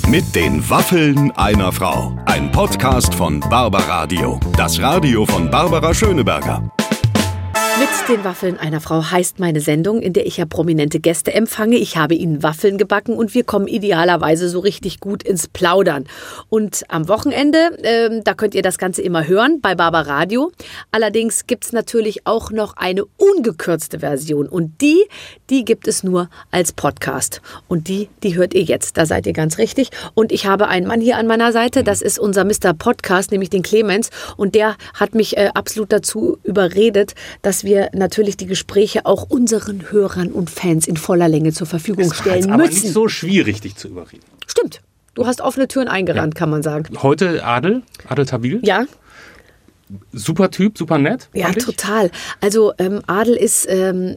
Mit den Waffeln einer Frau. Ein Podcast von Barbaradio. Das Radio von Barbara Schöneberger. Mit den Waffeln einer Frau heißt meine Sendung, in der ich ja prominente Gäste empfange. Ich habe ihnen Waffeln gebacken und wir kommen idealerweise so richtig gut ins Plaudern. Und am Wochenende, da könnt ihr das Ganze immer hören bei Barbaradio. Allerdings gibt es natürlich auch noch eine ungekürzte Version und die gibt es nur als Podcast. Und die hört ihr jetzt, da seid ihr ganz richtig. Und ich habe einen Mann hier an meiner Seite, das ist unser Mr. Podcast, nämlich den Clemens. Und der hat mich absolut dazu überredet, dass wir natürlich die Gespräche auch unseren Hörern und Fans in voller Länge zur Verfügung stellen müssen. Aber nicht so schwierig, dich zu überreden. Stimmt. Du hast offene Türen eingerannt, kann man sagen. Heute Adel Tawil. Ja. Super Typ, super nett. Ja, total. Also Adel ist ein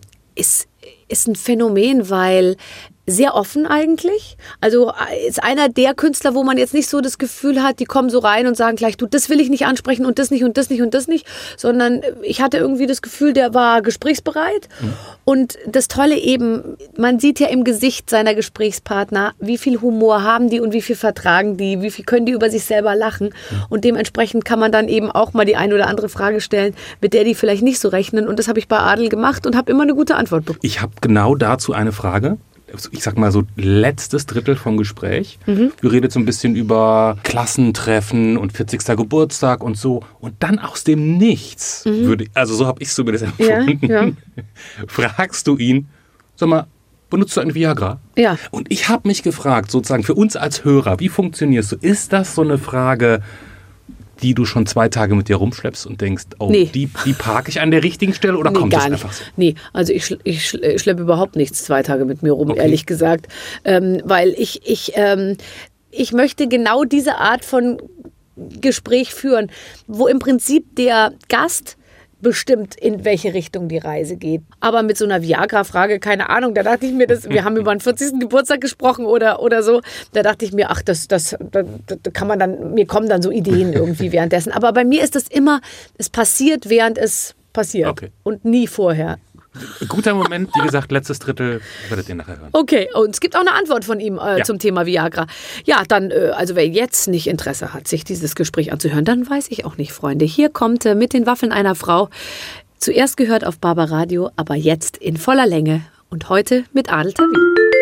Phänomen, weil sehr offen eigentlich. Also ist einer der Künstler, wo man jetzt nicht so das Gefühl hat, die kommen so rein und sagen gleich, du, das will ich nicht ansprechen und das nicht und das nicht und das nicht, sondern ich hatte irgendwie das Gefühl, der war gesprächsbereit. Und das Tolle eben, man sieht ja im Gesicht seiner Gesprächspartner, wie viel Humor haben die und wie viel vertragen die, wie viel können die über sich selber lachen. Und dementsprechend kann man dann eben auch mal die eine oder andere Frage stellen, mit der die vielleicht nicht so rechnen. Und das habe ich bei Adel gemacht und habe immer eine gute Antwort bekommen. Ich habe genau dazu eine Frage. Ich sag mal so letztes Drittel vom Gespräch. Wir reden so ein bisschen über Klassentreffen und 40. Geburtstag und so. Und dann aus dem Nichts, also so habe ich es zumindest empfunden, fragst du ihn, sag mal, benutzt du eine Viagra? Ja. Und ich habe mich gefragt, sozusagen für uns als Hörer, wie funktionierst du? Ist das so eine Frage, die du schon 2 Tage mit dir rumschleppst und denkst, oh, nee, die parke ich an der richtigen Stelle oder kommt das einfach so? Nee, also ich schleppe überhaupt nichts 2 Tage mit mir rum, ehrlich gesagt. Weil ich möchte genau diese Art von Gespräch führen, wo im Prinzip der Gast bestimmt, in welche Richtung die Reise geht. Aber mit so einer Viagra-Frage, keine Ahnung, da dachte ich mir, wir haben über den 40. Geburtstag gesprochen oder so, da dachte ich mir, ach, da kann man dann, mir kommen dann so Ideen irgendwie währenddessen. Aber bei mir ist das immer, es passiert, während es passiert und nie vorher. Guter Moment, wie gesagt, letztes Drittel, werdet ihr nachher hören. Okay, und es gibt auch eine Antwort von ihm zum Thema Viagra. Ja, dann, also wer jetzt nicht Interesse hat, sich dieses Gespräch anzuhören, dann weiß ich auch nicht, Freunde. Hier kommt mit den Waffeln einer Frau, zuerst gehört auf Barbaradio, aber jetzt in voller Länge und heute mit Adel Tawil.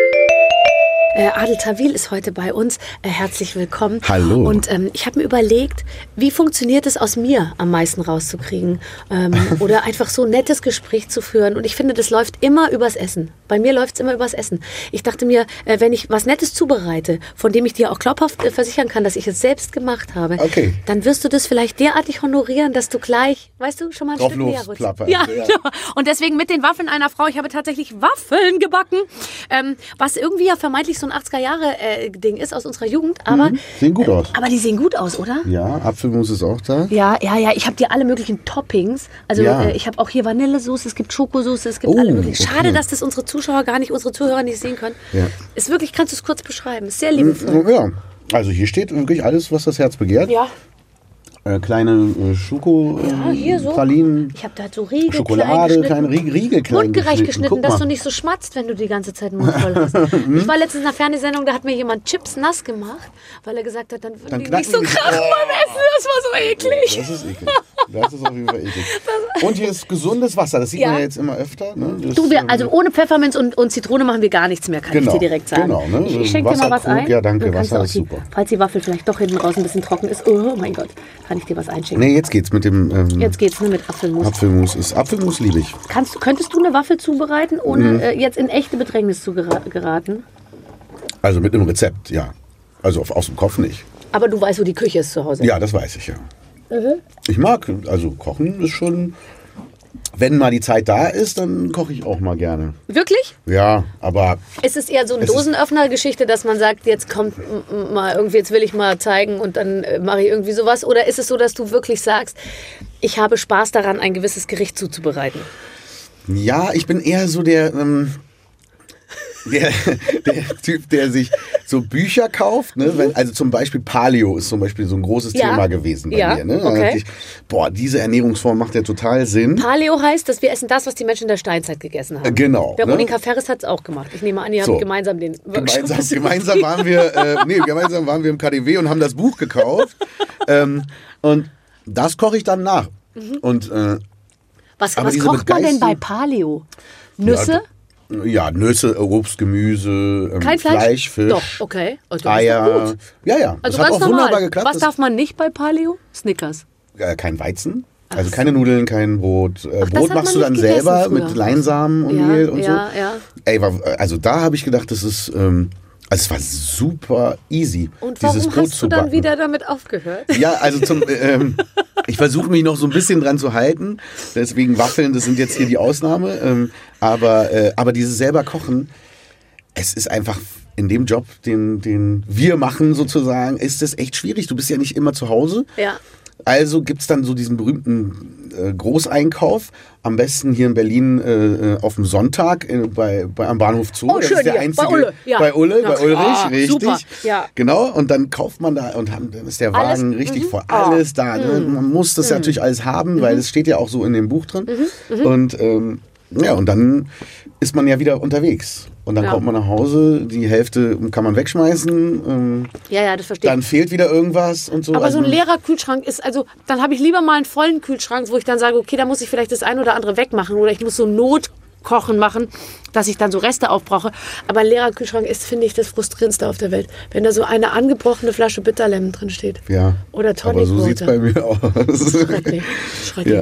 Adel Tawil ist heute bei uns. Herzlich willkommen. Hallo. Und ich habe mir überlegt, wie funktioniert es aus mir am meisten rauszukriegen? Oder einfach so ein nettes Gespräch zu führen. Und ich finde, das läuft immer übers Essen. Bei mir läuft es immer übers Essen. Ich dachte mir, wenn ich was Nettes zubereite, von dem ich dir auch glaubhaft versichern kann, dass ich es selbst gemacht habe, dann wirst du das vielleicht derartig honorieren, dass du gleich, weißt du, schon mal ein Stück näher rutschst. Ja, genau. Und deswegen mit den Waffeln einer Frau, ich habe tatsächlich Waffeln gebacken, was irgendwie ja vermeintlich so ein 80er-Jahre-Ding ist aus unserer Jugend, aber sehen gut aus. Aber die sehen gut aus, oder? Ja, Apfelmus ist auch da. Ja, ich habe dir alle möglichen Toppings. Also ich habe auch hier Vanillesoße, es gibt Schokosoße, es gibt alle möglichen. Schade, dass das unsere Zuhörer unsere Zuhörer nicht sehen können. Ja. Ist wirklich, kannst du es kurz beschreiben? Ist sehr liebevoll. Ja, also hier steht wirklich alles, was das Herz begehrt. Ja. Kleine Schoko-Pralinen. Ich habe da so Riegel Schokolade, kleine Riegel klein mundgerecht geschnitten, dass du nicht so schmatzt, wenn du die ganze Zeit den Mund voll hast. Ich war letztens in einer Fernsehsendung, da hat mir jemand Chips nass gemacht, weil er gesagt hat, dann würden die nicht so krachen beim Essen. Das war so eklig. Das ist eklig. Das ist auf jeden Fall eklig. Und hier ist gesundes Wasser, das sieht man ja jetzt immer öfter. Ne? Also ohne Pfefferminz und Zitrone machen wir gar nichts mehr, kann ich dir direkt sagen. Genau, ne? Ich schenke dir mal was ein. Ja, danke, Wasser ist super. Falls die Waffel vielleicht doch hinten raus ein bisschen trocken ist, oh mein Gott, kann ich dir was einschenken. Nee, jetzt geht's mit dem... jetzt geht's, ne, mit Apfelmus. Apfelmus liebe ich. Könntest du eine Waffel zubereiten, ohne jetzt in echte Bedrängnis zu geraten? Also mit einem Rezept, ja. Also aus dem Kopf nicht. Aber du weißt, wo die Küche ist zu Hause? Ja, das weiß ich, ja. Ich mag, also kochen ist schon... Wenn mal die Zeit da ist, dann koche ich auch mal gerne. Wirklich? Ja, aber... Ist es eher so eine Dosenöffner-Geschichte, dass man sagt, jetzt kommt mal irgendwie, jetzt will ich mal zeigen und dann mache ich irgendwie sowas? Oder ist es so, dass du wirklich sagst, ich habe Spaß daran, ein gewisses Gericht zuzubereiten? Ja, ich bin eher so der... der Typ, der sich so Bücher kauft, ne? Also zum Beispiel Paleo ist zum Beispiel so ein großes Thema gewesen bei mir. Ne? Da dachte ich, diese Ernährungsform macht ja total Sinn. Paleo heißt, dass wir essen das, was die Menschen in der Steinzeit gegessen haben. Genau. Veronika Ferris hat es auch gemacht. Ich nehme an, ihr habt gemeinsam den Workshop. Gemeinsam waren wir im KDW und haben das Buch gekauft. Und das koche ich dann nach. Und, was kocht man denn bei Paleo? Nüsse? Ja, Nüsse, Obst, Gemüse, kein Fleisch, Fisch, Doch, okay. Eier. Ja. Also das hat auch normal. Wunderbar geklappt. Was darf man nicht bei Paleo? Snickers. Kein Weizen. Also keine Nudeln, kein Brot. Brot machst du dann selber früher mit Leinsamen und Mehl und so. Ja. Ey, also da habe ich gedacht, das ist... Also es war super easy, und dieses warum Brot hast du zu dann backen. wieder damit aufgehört? Ja, also ich versuche mich noch so ein bisschen dran zu halten. Deswegen Waffeln, das sind jetzt hier die Ausnahme. Aber dieses selber Kochen, es ist einfach in dem Job, den wir machen sozusagen, ist es echt schwierig. Du bist ja nicht immer zu Hause. Ja. Also gibt es dann so diesen berühmten Großeinkauf, am besten hier in Berlin auf dem Sonntag am Bahnhof Zoo. Oh, schön, das ist der hier, einzige, bei Ulle. Bei Ulrich, richtig. Super, ja. Genau, und dann kauft man da und dann ist der Wagen richtig voll, alles da. Ne? Man muss das natürlich alles haben, weil es steht ja auch so in dem Buch drin. Und und dann ist man ja wieder unterwegs. Und dann kommt man nach Hause, die Hälfte kann man wegschmeißen. Das verstehe ich. Dann fehlt wieder irgendwas und so. Aber so ein leerer Kühlschrank ist, also dann habe ich lieber mal einen vollen Kühlschrank, wo ich dann sage, okay, da muss ich vielleicht das ein oder andere wegmachen oder ich muss so Notkochen machen, dass ich dann so Reste aufbrauche. Aber ein leerer Kühlschrank ist, finde ich, das Frustrierendste auf der Welt. Wenn da so eine angebrochene Flasche Bitterlemon drin steht. Ja. Oder Tonic Water. Aber so sieht es bei mir aus. Schrecklich. Ja.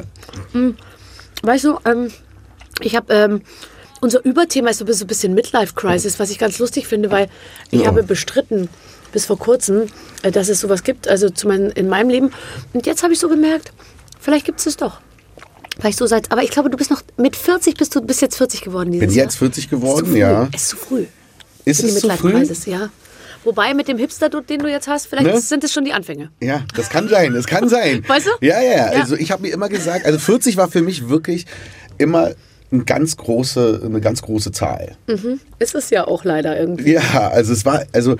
Weißt du, ich habe... unser Überthema ist so ein bisschen Midlife-Crisis, was ich ganz lustig finde, weil ich habe bestritten bis vor kurzem, dass es sowas gibt, also in meinem Leben. Und jetzt habe ich so gemerkt, vielleicht gibt es es doch. Vielleicht so aber ich glaube, du bist noch mit 40, bist jetzt 40 geworden dieses Jahr. Bin jetzt 40 geworden, ist ja. Es ist zu früh. Ist es zu früh? Ja. Wobei mit dem Hipster-Dutt, den du jetzt hast, vielleicht sind es schon die Anfänge. Ja, das kann sein, Weißt du? Ja. Also ich habe mir immer gesagt, also 40 war für mich wirklich immer eine ganz große Zahl. Ist es ja auch leider irgendwie. Ja, also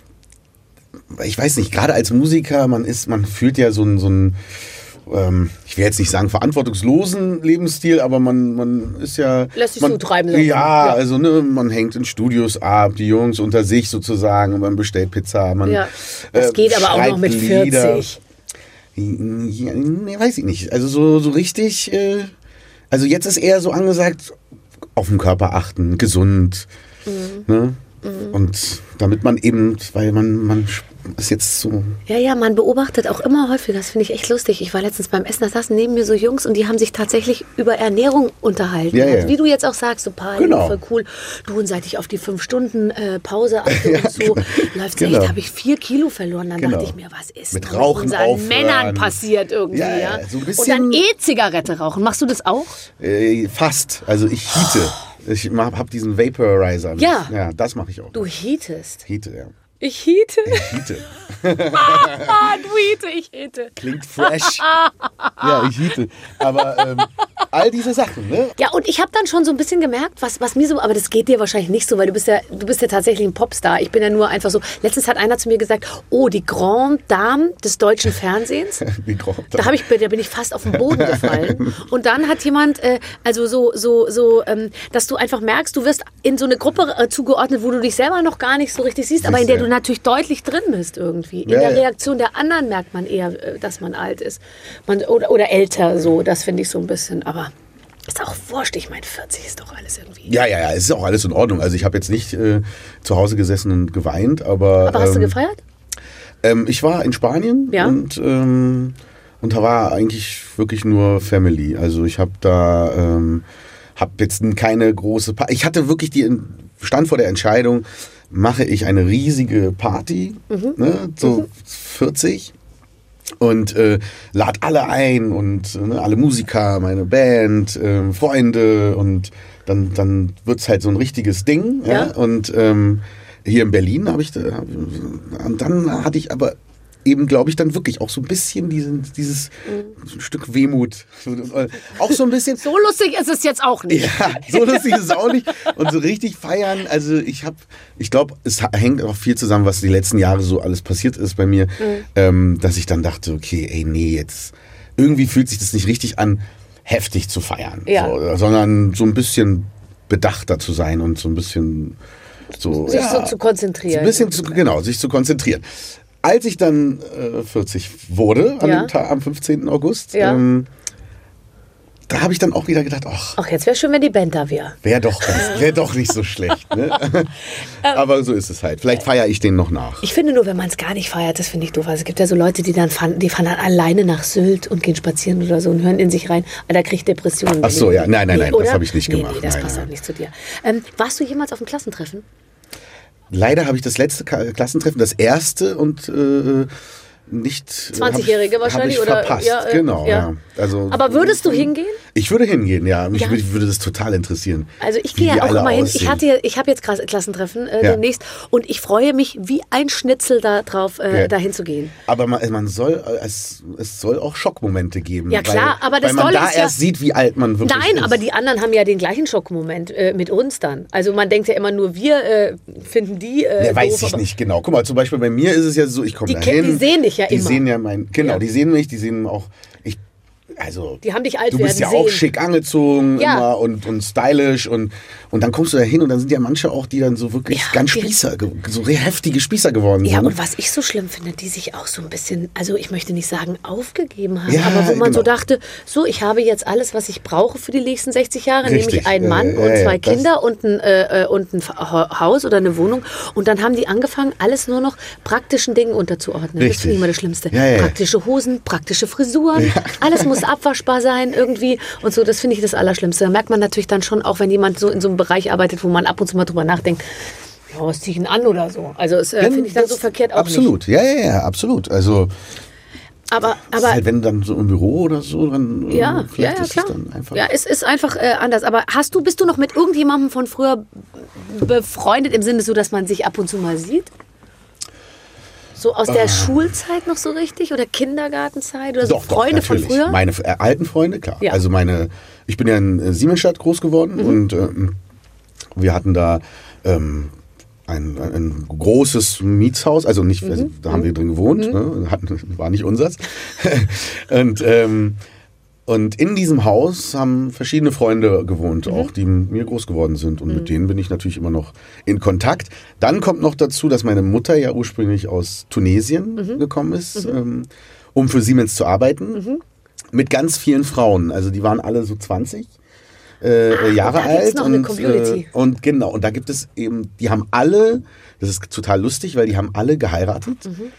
ich weiß nicht, gerade als Musiker, man fühlt ja so einen ich will jetzt nicht sagen verantwortungslosen Lebensstil, aber man ist ja... Lässt sich so treiben. Ja, also man hängt in Studios ab, die Jungs unter sich sozusagen, und man bestellt Pizza. Das geht aber auch noch mit 40. Ja, weiß ich nicht. Also so richtig... Also jetzt ist eher so angesagt, auf den Körper achten, gesund. Ne? Und damit man eben, weil man ist jetzt so... Ja, man beobachtet auch immer häufiger, das finde ich echt lustig. Ich war letztens beim Essen, da saßen neben mir so Jungs und die haben sich tatsächlich über Ernährung unterhalten. Ja. Also, wie du jetzt auch sagst, so Paleo, voll cool. Du, und seit ich auf die 5 Stunden Pause achte und so, läuft es echt, habe ich 4 Kilo verloren. Dann dachte ich mir, was ist mit Rauchen unseren aufhören. Männern passiert irgendwie? Ja? So ein bisschen, und dann E-Zigarette rauchen. Machst du das auch? Fast. Also ich heate. Ich habe diesen Vaporizer. Ja, das mache ich auch. Du heatest? Heate, ja. Ich heate? Ich heate. Du heate, ich heate. Klingt fresh. Ja, ich heate. Aber all diese Sachen, ne? Ja, und ich habe dann schon so ein bisschen gemerkt, was mir so, aber das geht dir wahrscheinlich nicht so, weil du bist ja tatsächlich ein Popstar. Ich bin ja nur einfach so, letztens hat einer zu mir gesagt, oh, die Grande Dame des deutschen Fernsehens. Die Grande Dame. Da bin ich fast auf den Boden gefallen. Und dann hat jemand, dass du einfach merkst, du wirst in so eine Gruppe zugeordnet, wo du dich selber noch gar nicht so richtig siehst, aber in der du natürlich deutlich drin bist irgendwie. In der Reaktion der anderen merkt man eher, dass man alt ist. Oder älter, so. Das finde ich so ein bisschen. Aber ist auch wurscht. Ich meine, 40 ist doch alles irgendwie. Ja, es ist auch alles in Ordnung. Also ich habe jetzt nicht zu Hause gesessen und geweint, aber... Aber hast du gefeiert? Ich war in Spanien und da war eigentlich wirklich nur Family. Also ich habe da... habe jetzt keine große Party. Ich hatte wirklich stand vor der Entscheidung, mache ich eine riesige Party, 40, und lade alle ein und alle Musiker, meine Band, Freunde, und dann wird es halt so ein richtiges Ding. Ja? Und hier in Berlin und dann hatte ich aber eben, glaube ich, dann wirklich auch so ein bisschen dieses Stück Wehmut. Auch so ein bisschen. So lustig ist es jetzt auch nicht. Ja, so lustig ist es auch nicht. Und so richtig feiern, also ich glaube, es hängt auch viel zusammen, was die letzten Jahre so alles passiert ist bei mir, dass ich dann dachte, okay, ey, nee, jetzt irgendwie fühlt sich das nicht richtig an, heftig zu feiern, so, sondern so ein bisschen bedachter zu sein und so ein bisschen so zu konzentrieren. Ein bisschen sich zu konzentrieren. Als ich dann 40 wurde, am 15. August, da habe ich dann auch wieder gedacht, ach jetzt wäre schön, wenn die Band da wäre. Wäre doch nicht so schlecht. Ne? Aber so ist es halt. Vielleicht feiere ich den noch nach. Ich finde nur, wenn man es gar nicht feiert, das finde ich doof. Also es gibt ja so Leute, die fahren dann alleine nach Sylt und gehen spazieren oder so und hören in sich rein. Da kriege ich Depressionen. Ach so, ja. Nein, das habe ich nicht gemacht. Nee, das passt auch nicht zu dir. Warst du jemals auf dem Klassentreffen? Leider habe ich das letzte Klassentreffen, das erste und nicht 20-Jährige wahrscheinlich hab ich oder verpasst. Genau. Ja. Also, aber würdest du hingehen? Ich würde hingehen, ja. Mich würde das total interessieren. Also ich gehe ja auch immer hin. Ich habe jetzt Klassentreffen demnächst und ich freue mich wie ein Schnitzel darauf, dahin zu gehen. Aber es soll auch Schockmomente geben. Ja klar, aber das weil man Tolle da ist ja, erst sieht, wie alt man wirklich ist. Nein, aber die anderen haben ja den gleichen Schockmoment mit uns dann. Also man denkt ja immer nur, wir finden die weiß doof, ich nicht genau. Guck mal, zum Beispiel bei mir ist es ja so, ich komme da hin. Die sehen dich ja immer. Die sehen ja die sehen mich, die sehen auch, die haben dich alt werden sehen. Du bist ja auch schick angezogen immer und stylisch und dann kommst du da hin und dann sind ja manche auch, die dann so wirklich ganz Spießer, so heftige Spießer geworden sind. Ja, und was ich so schlimm finde, die sich auch so ein bisschen, also ich möchte nicht sagen aufgegeben haben, aber wo man so dachte, so, ich habe jetzt alles, was ich brauche für die nächsten 60 Jahre, nämlich einen Mann und 2 Kinder und ein Haus oder eine Wohnung und dann haben die angefangen, alles nur noch praktischen Dingen unterzuordnen. Richtig. Das finde ich immer das Schlimmste. Ja. Praktische Hosen, praktische Frisuren, alles muss abwaschbar sein irgendwie und so, das finde ich das Allerschlimmste. Da merkt man natürlich dann schon, auch wenn jemand so in so einem Bereich arbeitet, wo man ab und zu mal drüber nachdenkt, ja, was ziehe ich denn an oder so. Also das finde ich dann so verkehrt auch absolut. nicht. Ja, absolut. Also aber halt, wenn dann so im Büro oder so, dann vielleicht ist klar. es dann einfach. Ja, es ist einfach anders. Aber bist du noch mit irgendjemandem von früher befreundet, im Sinne so, dass man sich ab und zu mal sieht? So aus der Schulzeit noch so richtig oder Kindergartenzeit oder so Freunde von früher? Meine alten Freunde, klar. Ja. Also ich bin ja in Siemensstadt groß geworden und wir hatten da ein großes Mietshaus, also nicht, da haben wir drin gewohnt, war nicht unseres. Und in diesem Haus haben verschiedene Freunde gewohnt, auch die mir groß geworden sind. Und mit denen bin ich natürlich immer noch in Kontakt. Dann kommt noch dazu, dass meine Mutter ja ursprünglich aus Tunesien gekommen ist, um für Siemens zu arbeiten. Mit ganz vielen Frauen. Also die waren alle so 20 Jahre alt. Noch eine Community. Und genau, und da gibt es eben, die haben alle, das ist total lustig, weil die haben alle geheiratet.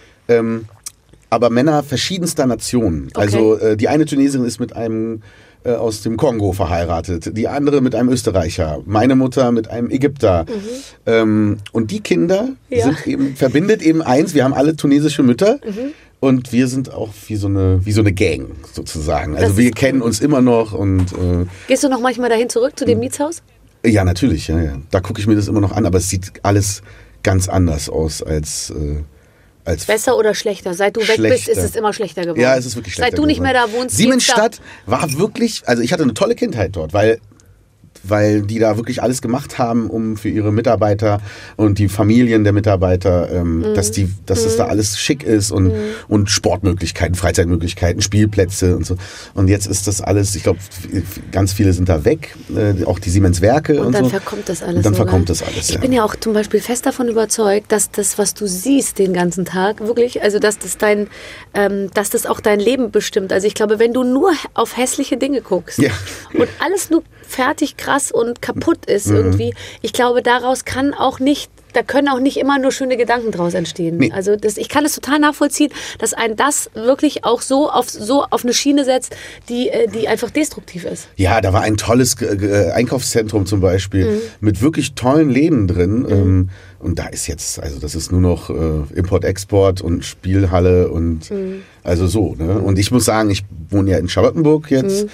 Aber Männer verschiedenster Nationen. Okay. Also die eine Tunesierin ist mit einem aus dem Kongo verheiratet, die andere mit einem Österreicher, meine Mutter mit einem Ägypter. Und die Kinder sind verbindet eben eins, wir haben alle tunesische Mütter und wir sind auch wie so eine Gang sozusagen. Also wir kennen uns immer noch. Und gehst du noch manchmal dahin zurück zu dem Mietshaus? Ja, natürlich. Ja. Da gucke ich mir das immer noch an, aber es sieht alles ganz anders aus als besser oder schlechter? Seit du weg bist, ist es immer schlechter geworden. Ja, es ist wirklich schlechter geworden. Seit du nicht mehr da wohnst. Siemensstadt war wirklich, also ich hatte eine tolle Kindheit dort, weil die da wirklich alles gemacht haben, um für ihre Mitarbeiter und die Familien der Mitarbeiter, dass es da alles schick ist und Sportmöglichkeiten, Freizeitmöglichkeiten, Spielplätze und so. Und jetzt ist das alles, ich glaube, ganz viele sind da weg, auch die Siemens-Werke und dann so. Verkommt das alles. Und dann verkommt das alles, Ich bin ja auch zum Beispiel fest davon überzeugt, dass das, was du siehst den ganzen Tag, wirklich, also dass das auch dein Leben bestimmt. Also ich glaube, wenn du nur auf hässliche Dinge guckst und alles nur fertig, krass und kaputt ist irgendwie, ich glaube, da können auch nicht immer nur schöne Gedanken draus entstehen. Nee. Also ich kann es total nachvollziehen, dass einen das wirklich auch so auf eine Schiene setzt, die einfach destruktiv ist. Ja, da war ein tolles Einkaufszentrum zum Beispiel mit wirklich tollen Läden drin. Und da ist jetzt, also das ist nur noch Import-Export und Spielhalle und also so. Ne? Und ich muss sagen, ich wohne ja in Charlottenburg jetzt.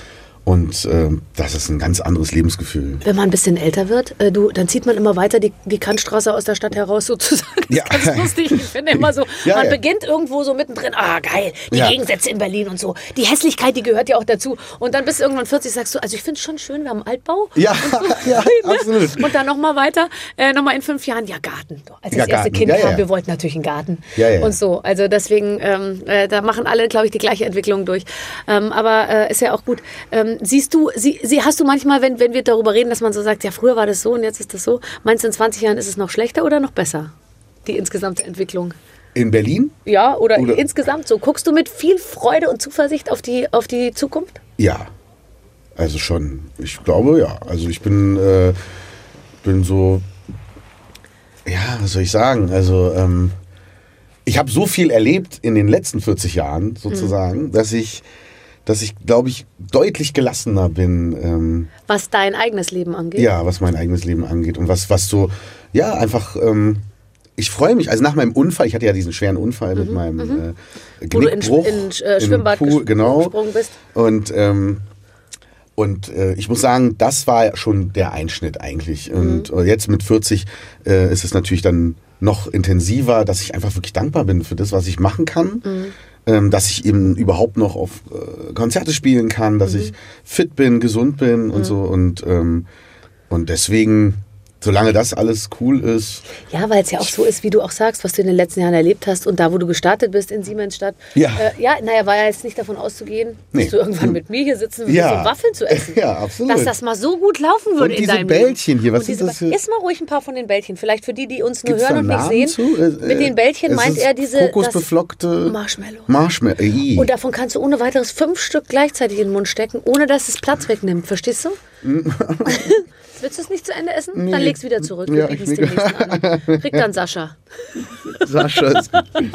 Und das ist ein ganz anderes Lebensgefühl. Wenn man ein bisschen älter wird, dann zieht man immer weiter die Kantstraße aus der Stadt heraus sozusagen. Das ist ganz lustig. Ich finde immer so, man beginnt irgendwo so mittendrin, geil, die Gegensätze in Berlin und so. Die Hässlichkeit, die gehört ja auch dazu. Und dann bist du irgendwann 40, sagst du, also ich finde es schon schön, wir haben Altbau. Ja, absolut. Und dann nochmal weiter, nochmal in 5 Jahren, Garten. Als das erste Kind kam, wir wollten natürlich einen Garten. Und so, also deswegen, da machen alle, glaube ich, die gleiche Entwicklung durch. Aber ist ja auch gut. Siehst du, hast du manchmal, wenn wir darüber reden, dass man so sagt, ja, früher war das so und jetzt ist das so, meinst du, in 20 Jahren ist es noch schlechter oder noch besser, die insgesamte Entwicklung? In Berlin? Ja, oder insgesamt so. Guckst du mit viel Freude und Zuversicht auf die Zukunft? Ja, also schon. Ich glaube, ja. Also ich bin so, ja, was soll ich sagen, also ich habe so viel erlebt in den letzten 40 Jahren sozusagen, dass ich, glaube ich, deutlich gelassener bin. Was dein eigenes Leben angeht? Ja, was mein eigenes Leben angeht. Und was so, ja, einfach, ich freue mich. Also nach meinem Unfall, ich hatte ja diesen schweren Unfall mit meinem Genickbruch. Wo du in Schwimmbad gesprungen bist. Und ich muss sagen, das war schon der Einschnitt eigentlich. Und jetzt mit 40 ist es natürlich dann noch intensiver, dass ich einfach wirklich dankbar bin für das, was ich machen kann. Dass ich eben überhaupt noch auf Konzerte spielen kann, dass ich fit bin, gesund bin und so. Und deswegen, solange das alles cool ist. Ja, weil es ja auch so ist, wie du auch sagst, was du in den letzten Jahren erlebt hast und da, wo du gestartet bist in Siemensstadt. Ja. War ja jetzt nicht davon auszugehen, dass du irgendwann mit mir hier sitzen würdest, um Waffeln zu essen. Ja, absolut. Dass das mal so gut laufen würde in deinem Leben. Und diese Bällchen hier, was sind das? Iss mal ruhig ein paar von den Bällchen. Vielleicht für die uns nur Gibt's hören und nicht sehen. Mit den Bällchen meint er diese kokosbeflockte Marshmallow. Ey. Und davon kannst du ohne weiteres 5 Stück gleichzeitig in den Mund stecken, ohne dass es Platz wegnimmt. Verstehst du? Willst du es nicht zu Ende essen? Nee. Dann leg's wieder zurück. Wir bieten es demnächst an. Kriegt dann Sascha. Sascha ist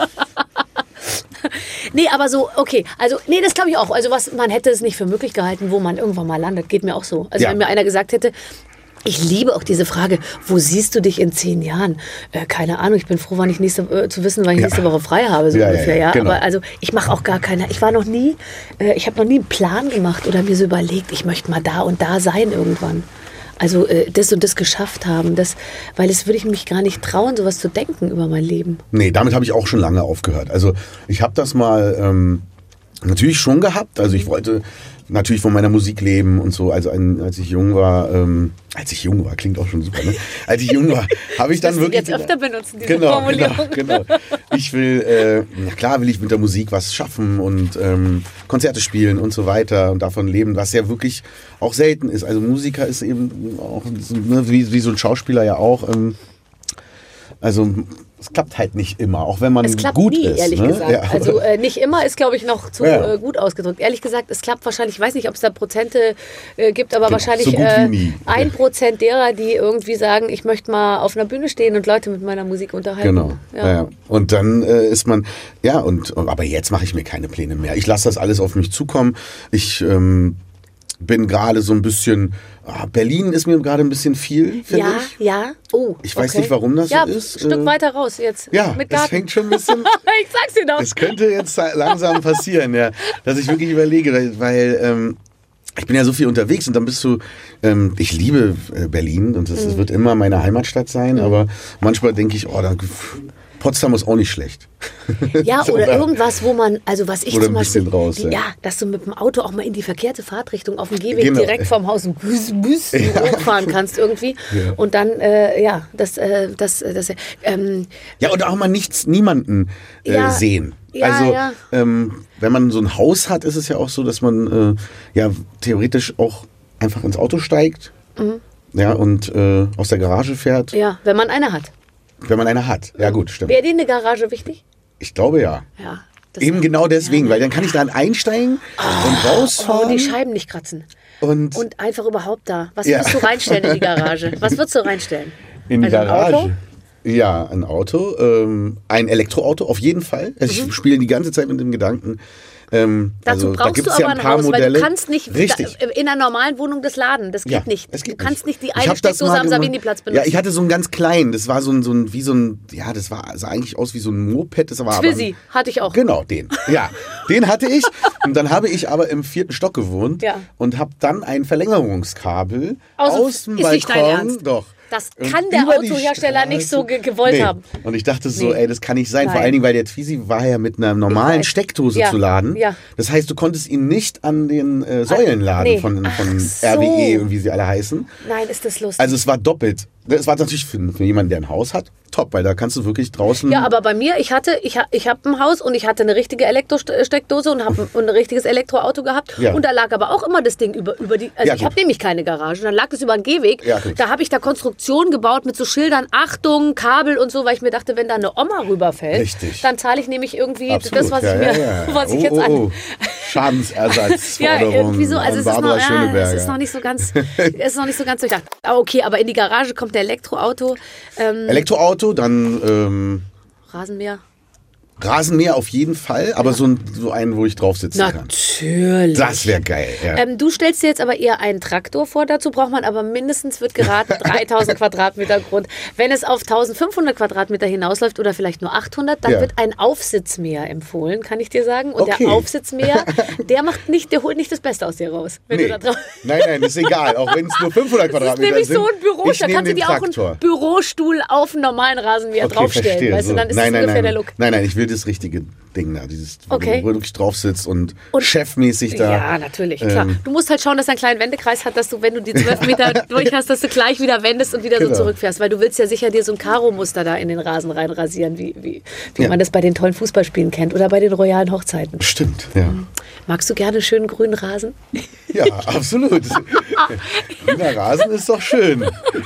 Nee, aber so, okay. Also, nee, das glaube ich auch. Also, man hätte es nicht für möglich gehalten, wo man irgendwann mal landet. Geht mir auch so. Also, wenn mir einer gesagt hätte, ich liebe auch diese Frage, wo siehst du dich in 10 Jahren? Keine Ahnung, ich bin froh, wann ich nächste Woche frei habe, so ungefähr. Ja. Genau. Aber also, ich mache auch gar keine, ich habe noch nie einen Plan gemacht oder mir so überlegt, ich möchte mal da und da sein irgendwann. Also das und das geschafft haben, weil es würde ich mich gar nicht trauen, sowas zu denken über mein Leben. Nee, damit habe ich auch schon lange aufgehört. Also ich habe das mal natürlich schon gehabt. Also ich wollte natürlich von meiner Musik leben und so. Also als ich jung war, klingt auch schon super, ne? Als ich jung war, habe ich dann wirklich... jetzt öfter benutzen, diese Formulierung. Genau. Ich will, will ich mit der Musik was schaffen und Konzerte spielen und so weiter und davon leben, was ja wirklich auch selten ist. Also Musiker ist eben auch, wie so ein Schauspieler ja auch, also es klappt halt nicht immer, auch wenn man gut ist. Es klappt nie, ehrlich gesagt. Ja. Also nicht immer ist, glaube ich, noch zu gut ausgedrückt. Ehrlich gesagt, es klappt wahrscheinlich, ich weiß nicht, ob es da Prozente gibt, aber wahrscheinlich so 1% derer, die irgendwie sagen, ich möchte mal auf einer Bühne stehen und Leute mit meiner Musik unterhalten. Genau. Ja. Und dann ist man, aber jetzt mache ich mir keine Pläne mehr. Ich lasse das alles auf mich zukommen. Ich bin gerade so ein bisschen, Berlin ist mir gerade ein bisschen viel, finde ich. Ja. Oh, ich weiß nicht, warum das so ist. Ein Stück weiter raus jetzt. Ja, mit Garten. Das fängt schon ein bisschen... Ich sag's dir doch. Das könnte jetzt langsam passieren, ja, dass ich wirklich überlege, weil ich bin ja so viel unterwegs und dann bist du, ich liebe Berlin und das wird immer meine Heimatstadt sein, aber manchmal denke ich, Potsdam ist auch nicht schlecht. Ja, oder irgendwas, wo man, also was ich oder zum Beispiel, raus, dass du mit dem Auto auch mal in die verkehrte Fahrtrichtung auf dem Gehweg direkt vorm Haus hochfahren kannst irgendwie. Ja. Und dann, und auch mal niemanden sehen. Ja, wenn man so ein Haus hat, ist es ja auch so, dass man theoretisch auch einfach ins Auto steigt und aus der Garage fährt. Ja, wenn man eine hat. Wenn man eine hat. Ja gut, stimmt. Wäre dir eine Garage wichtig? Ich glaube ja. Ja. Eben genau deswegen, weil dann kann ich dann einsteigen und rausfahren. Und die Scheiben nicht kratzen. Und einfach überhaupt da. Was würdest du reinstellen in die Garage? Was würdest du reinstellen? In die Garage? Ein Auto? Ja, ein Auto. Ein Elektroauto auf jeden Fall. Also ich spiele die ganze Zeit mit dem Gedanken. Dazu brauchst du aber ein Haus, Modelle. Weil du kannst nicht in einer normalen Wohnung das laden. Das geht nicht. Du kannst nicht die eine Steckdose am Savini-Platz benutzen. Ja, ich hatte so einen ganz kleinen. Das war das sah eigentlich aus wie so ein Moped. Sah Twizy hatte ich auch. Genau, den. Ja, den hatte ich. Und dann habe ich aber im 4. Stock gewohnt und habe dann ein Verlängerungskabel aus dem ist nicht dein Balkon. Ernst? Doch. Das kann der über die Autohersteller nicht so gewollt Nee. haben. Und ich dachte so, das kann nicht sein. Nein. Vor allen Dingen, weil der Twizy war ja mit einer normalen Steckdose zu laden. Ja. Das heißt, du konntest ihn nicht an den Säulen laden von so. RWE und wie sie alle heißen. Nein, ist das lustig. Also es war doppelt. Das war natürlich für jemanden, der ein Haus hat, top, weil da kannst du wirklich draußen... Ja, aber bei mir, ich habe ein Haus und ich hatte eine richtige Elektrosteckdose und habe ein richtiges Elektroauto gehabt. Ja. Und da lag aber auch immer das Ding über die... Also Ja, ich gut. habe nämlich keine Garage. Dann lag es über einen Gehweg. Ja, gut. Da habe ich da Konstruktionen gebaut mit so Schildern, Achtung, Kabel und so, weil ich mir dachte, wenn da eine Oma rüberfällt, Richtig. dann zahle ich nämlich irgendwie Absolut. das, was ich mir, was ich jetzt an... Schadensersatzforderung Ja, irgendwie so. Also es ist, Barbara es Schöneberger. ist noch nicht so ganz, durchdacht. Aber okay, aber in die Garage kommt der Elektroauto, Elektroauto, dann Rasenmäher. Rasenmäher auf jeden Fall, aber so einen, wo ich drauf sitzen kann. Natürlich. Das wäre geil. Ja. Du stellst dir jetzt aber eher einen Traktor vor. Dazu braucht man aber mindestens, wird geraten, 3000 Quadratmeter Grund. Wenn es auf 1500 Quadratmeter hinausläuft oder vielleicht nur 800, dann wird ein Aufsitzmäher empfohlen, kann ich dir sagen. Und Okay. der Aufsitzmäher, der holt nicht das Beste aus dir raus. Wenn Nee. du da drauf Nein, ist egal. Auch wenn es nur 500 das ist Quadratmeter nämlich sind. so ein Büro, ich da nehme kannst du den dir auch Traktor. einen Bürostuhl auf einen normalen Rasenmäher draufstellen. verstehe. Weißt du, dann ist das nein, ungefähr der Look. Nein, ich will das richtige Ding da. Dieses, wo Okay. du wirklich drauf sitzt und chefmäßig da. Ja, natürlich, klar. Du musst halt schauen, dass er einen kleinen Wendekreis hat, dass du, wenn du die 12 Meter durch hast, dass du gleich wieder wendest und wieder so Genau. zurückfährst. Weil du willst ja sicher dir so ein Karo-Muster da in den Rasen reinrasieren, wie man das bei den tollen Fußballspielen kennt oder bei den royalen Hochzeiten. Stimmt, ja. Magst du gerne schönen grünen Rasen? Ja, absolut. Grüner Rasen ist doch schön.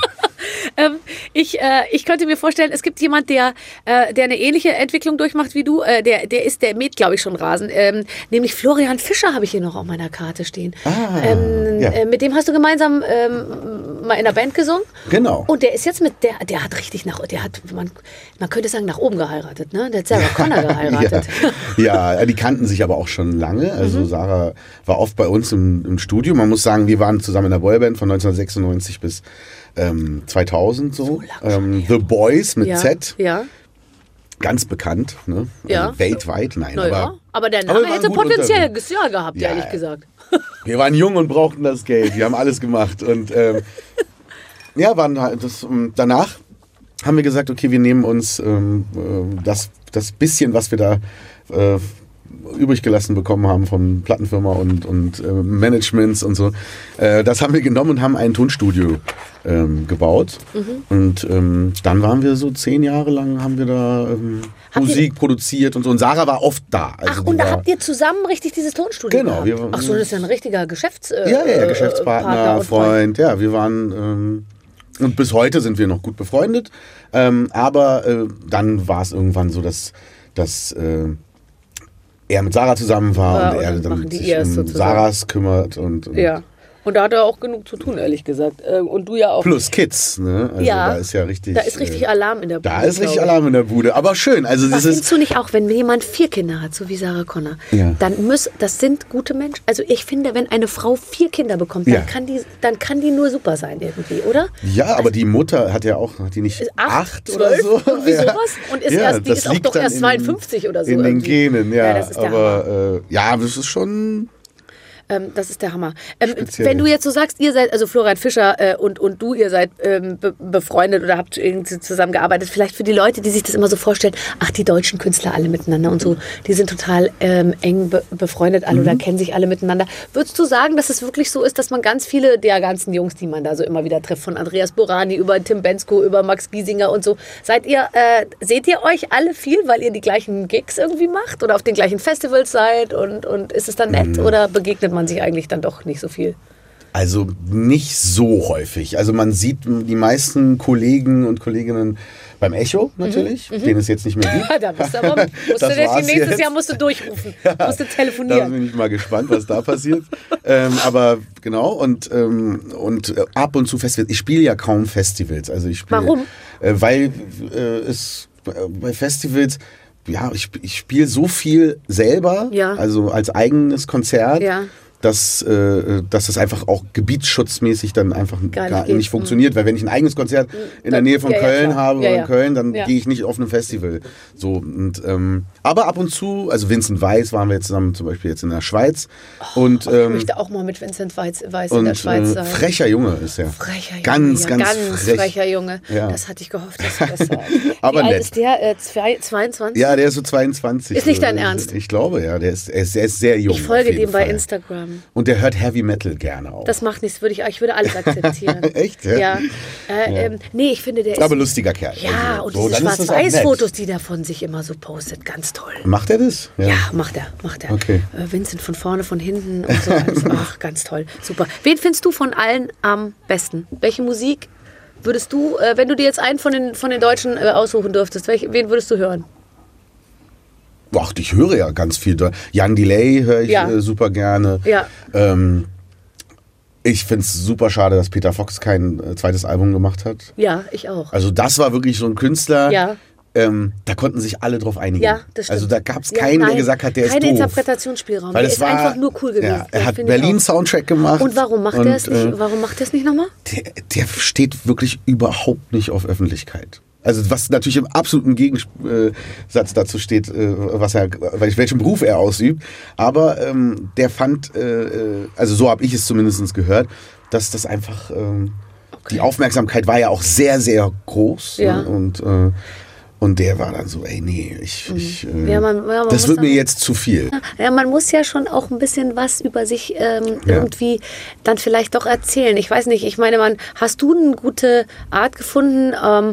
Ich könnte mir vorstellen, es gibt jemand, der eine ähnliche Entwicklung durchmacht wie du. Der mäht, glaube ich, schon Rasen. Nämlich Florian Fischer habe ich hier noch auf meiner Karte stehen. Ja. Mit dem hast du gemeinsam mal in der Band gesungen. Genau. Und der ist jetzt der hat richtig man könnte sagen, nach oben geheiratet, ne? Der hat Sarah Connor geheiratet. Ja, die kannten sich aber auch schon lange. Also Sarah war oft bei uns im Studio. Man muss sagen, wir waren zusammen in der Boyband von 1996 bis 2000 so. The Boys mit Z. Ja. Ganz bekannt, ne? Ja. Also weltweit, nein. Naja, aber der aber Name wir waren hätte gut potenziell unterwegs. Jahr gehabt, Ja, ehrlich ja. gesagt. Wir waren jung und brauchten das Geld. Wir haben alles gemacht. Und ja, waren halt danach haben wir gesagt, okay, wir nehmen uns das bisschen, was wir da übrig gelassen bekommen haben von Plattenfirma und Managements und so. Das haben wir genommen und haben ein Tonstudio gebaut. Und dann waren wir so 10 Jahre lang, haben wir da Musik produziert und so. Und Sarah war oft da. Also Ach, und da habt ihr zusammen richtig dieses Tonstudio Genau, gehabt? Ach so, das ist ja ein richtiger Geschäftspartner, Partner und Freund. Ja, wir waren und bis heute sind wir noch gut befreundet. Aber dann war es irgendwann so, dass er mit Sarah zusammen war und er dann dann machen die sich ihrs um sozusagen. Sarahs kümmert und Ja. Und da hat er auch genug zu tun, ehrlich gesagt. Und du ja auch. plus Kids. Ne? Also Ja, da ist ja richtig. Da ist richtig Alarm in der Bude. Da ist richtig glaube ich. Alarm in der Bude. Aber schön. Also Was das findest du nicht auch, wenn jemand 4 Kinder hat, so wie Sarah Connor, Ja. das sind gute Menschen. Also ich finde, wenn eine Frau 4 Kinder bekommt, Ja. dann kann die nur super sein irgendwie, oder? Ja, aber die Mutter hat die nicht 8 oder 12, so? irgendwie sowas? Und ist die das ist auch liegt doch dann erst 52 oder so. In den irgendwie. Genen, ja. Das ist der aber ja, das ist schon. Das ist der Hammer. Speziell. Wenn du jetzt so sagst, ihr seid, also Florian Fischer und du, ihr seid befreundet oder habt irgendwie zusammengearbeitet, vielleicht für die Leute, die sich das immer so vorstellen, ach, die deutschen Künstler alle miteinander und so, die sind total eng befreundet alle oder kennen sich alle miteinander. Würdest du sagen, dass es wirklich so ist, dass man ganz viele der ganzen Jungs, die man da so immer wieder trifft, von Andreas Borani über Tim Bendzko, über Max Giesinger und so, seht ihr euch alle viel, weil ihr die gleichen Gigs irgendwie macht oder auf den gleichen Festivals seid und ist es dann nett oder begegnet man sich eigentlich dann doch nicht so viel? Also nicht so häufig. Also man sieht die meisten Kollegen und Kolleginnen beim Echo natürlich, den es jetzt nicht mehr gibt. Da bist du aber, nächstes Jahr musst du durchrufen, musst du Da telefonieren. bin ich mal gespannt, was da passiert. Aber genau, und ab und zu Festivals. Ich spiele ja kaum Festivals. Also ich spiele, Warum? Weil bei Festivals, ja, ich spiele so viel selber, Ja. also als eigenes Konzert. Ja. dass das einfach auch gebietsschutzmäßig dann einfach gar nicht funktioniert. Weil wenn ich ein eigenes Konzert in der Nähe von Köln habe oder in Köln, dann gehe ich nicht auf ein Festival. So, und, aber ab und zu, also Vincent Weiss waren wir jetzt zusammen zum Beispiel jetzt in der Schweiz. Und, ich möchte auch mal mit Vincent Weiss in der Schweiz sein. Frecher Junge ist er. Frecher Junge, ganz frech. Frecher Junge. Ja. Das hatte ich gehofft, dass du das sagst. Aber wie alt nett. ist der? 22? Ja, der ist so 22. Ist nicht dein Ernst? Ich glaube, ja. Er ist sehr jung. Ich folge auf jeden dem bei Fall. Instagram. Und der hört Heavy Metal gerne auch. Das macht nichts, ich würde alles akzeptieren. Echt? Ja. Nee, ich finde, der ist... Aber lustiger Kerl. Ja, also, und so, diese dann ist das auch Schwarz-Weiß-Fotos, nett. die der von sich immer so postet, ganz toll. Macht er das? Ja, macht er. Okay. Vincent von vorne, von hinten und so. Ach, ganz toll. Super. Wen findest du von allen am besten? Welche Musik würdest du, wenn du dir jetzt einen von den Deutschen aussuchen dürftest, wen würdest du hören? Ach, ich höre ja ganz viel. Young Delay höre ich super gerne. Ja. Ich finde es super schade, dass Peter Fox kein zweites Album gemacht hat. Ja, ich auch. Also das war wirklich so ein Künstler, Ja. Da konnten sich alle drauf einigen. Ja, das stimmt. Also da gab es keinen, der gesagt hat, der ist doof. Kein Interpretationsspielraum. Weil Der es ist war, einfach nur cool gewesen. Ja, er hat finde ich Berlin auch. Soundtrack gemacht. Und warum macht er es nicht? Warum macht er es nicht nochmal? Der steht wirklich überhaupt nicht auf Öffentlichkeit. Also was natürlich im absoluten Gegensatz dazu steht, welchen Beruf er ausübt. Aber der fand, also so habe ich es zumindest gehört, dass das einfach, die Aufmerksamkeit war ja auch sehr, sehr groß. Ja. Und der war dann so, ey, nee, man das muss wird mir dann- jetzt zu viel. Ja, man muss ja schon auch ein bisschen was über sich irgendwie dann vielleicht doch erzählen. Ich weiß nicht, ich meine, hast du eine gute Art gefunden,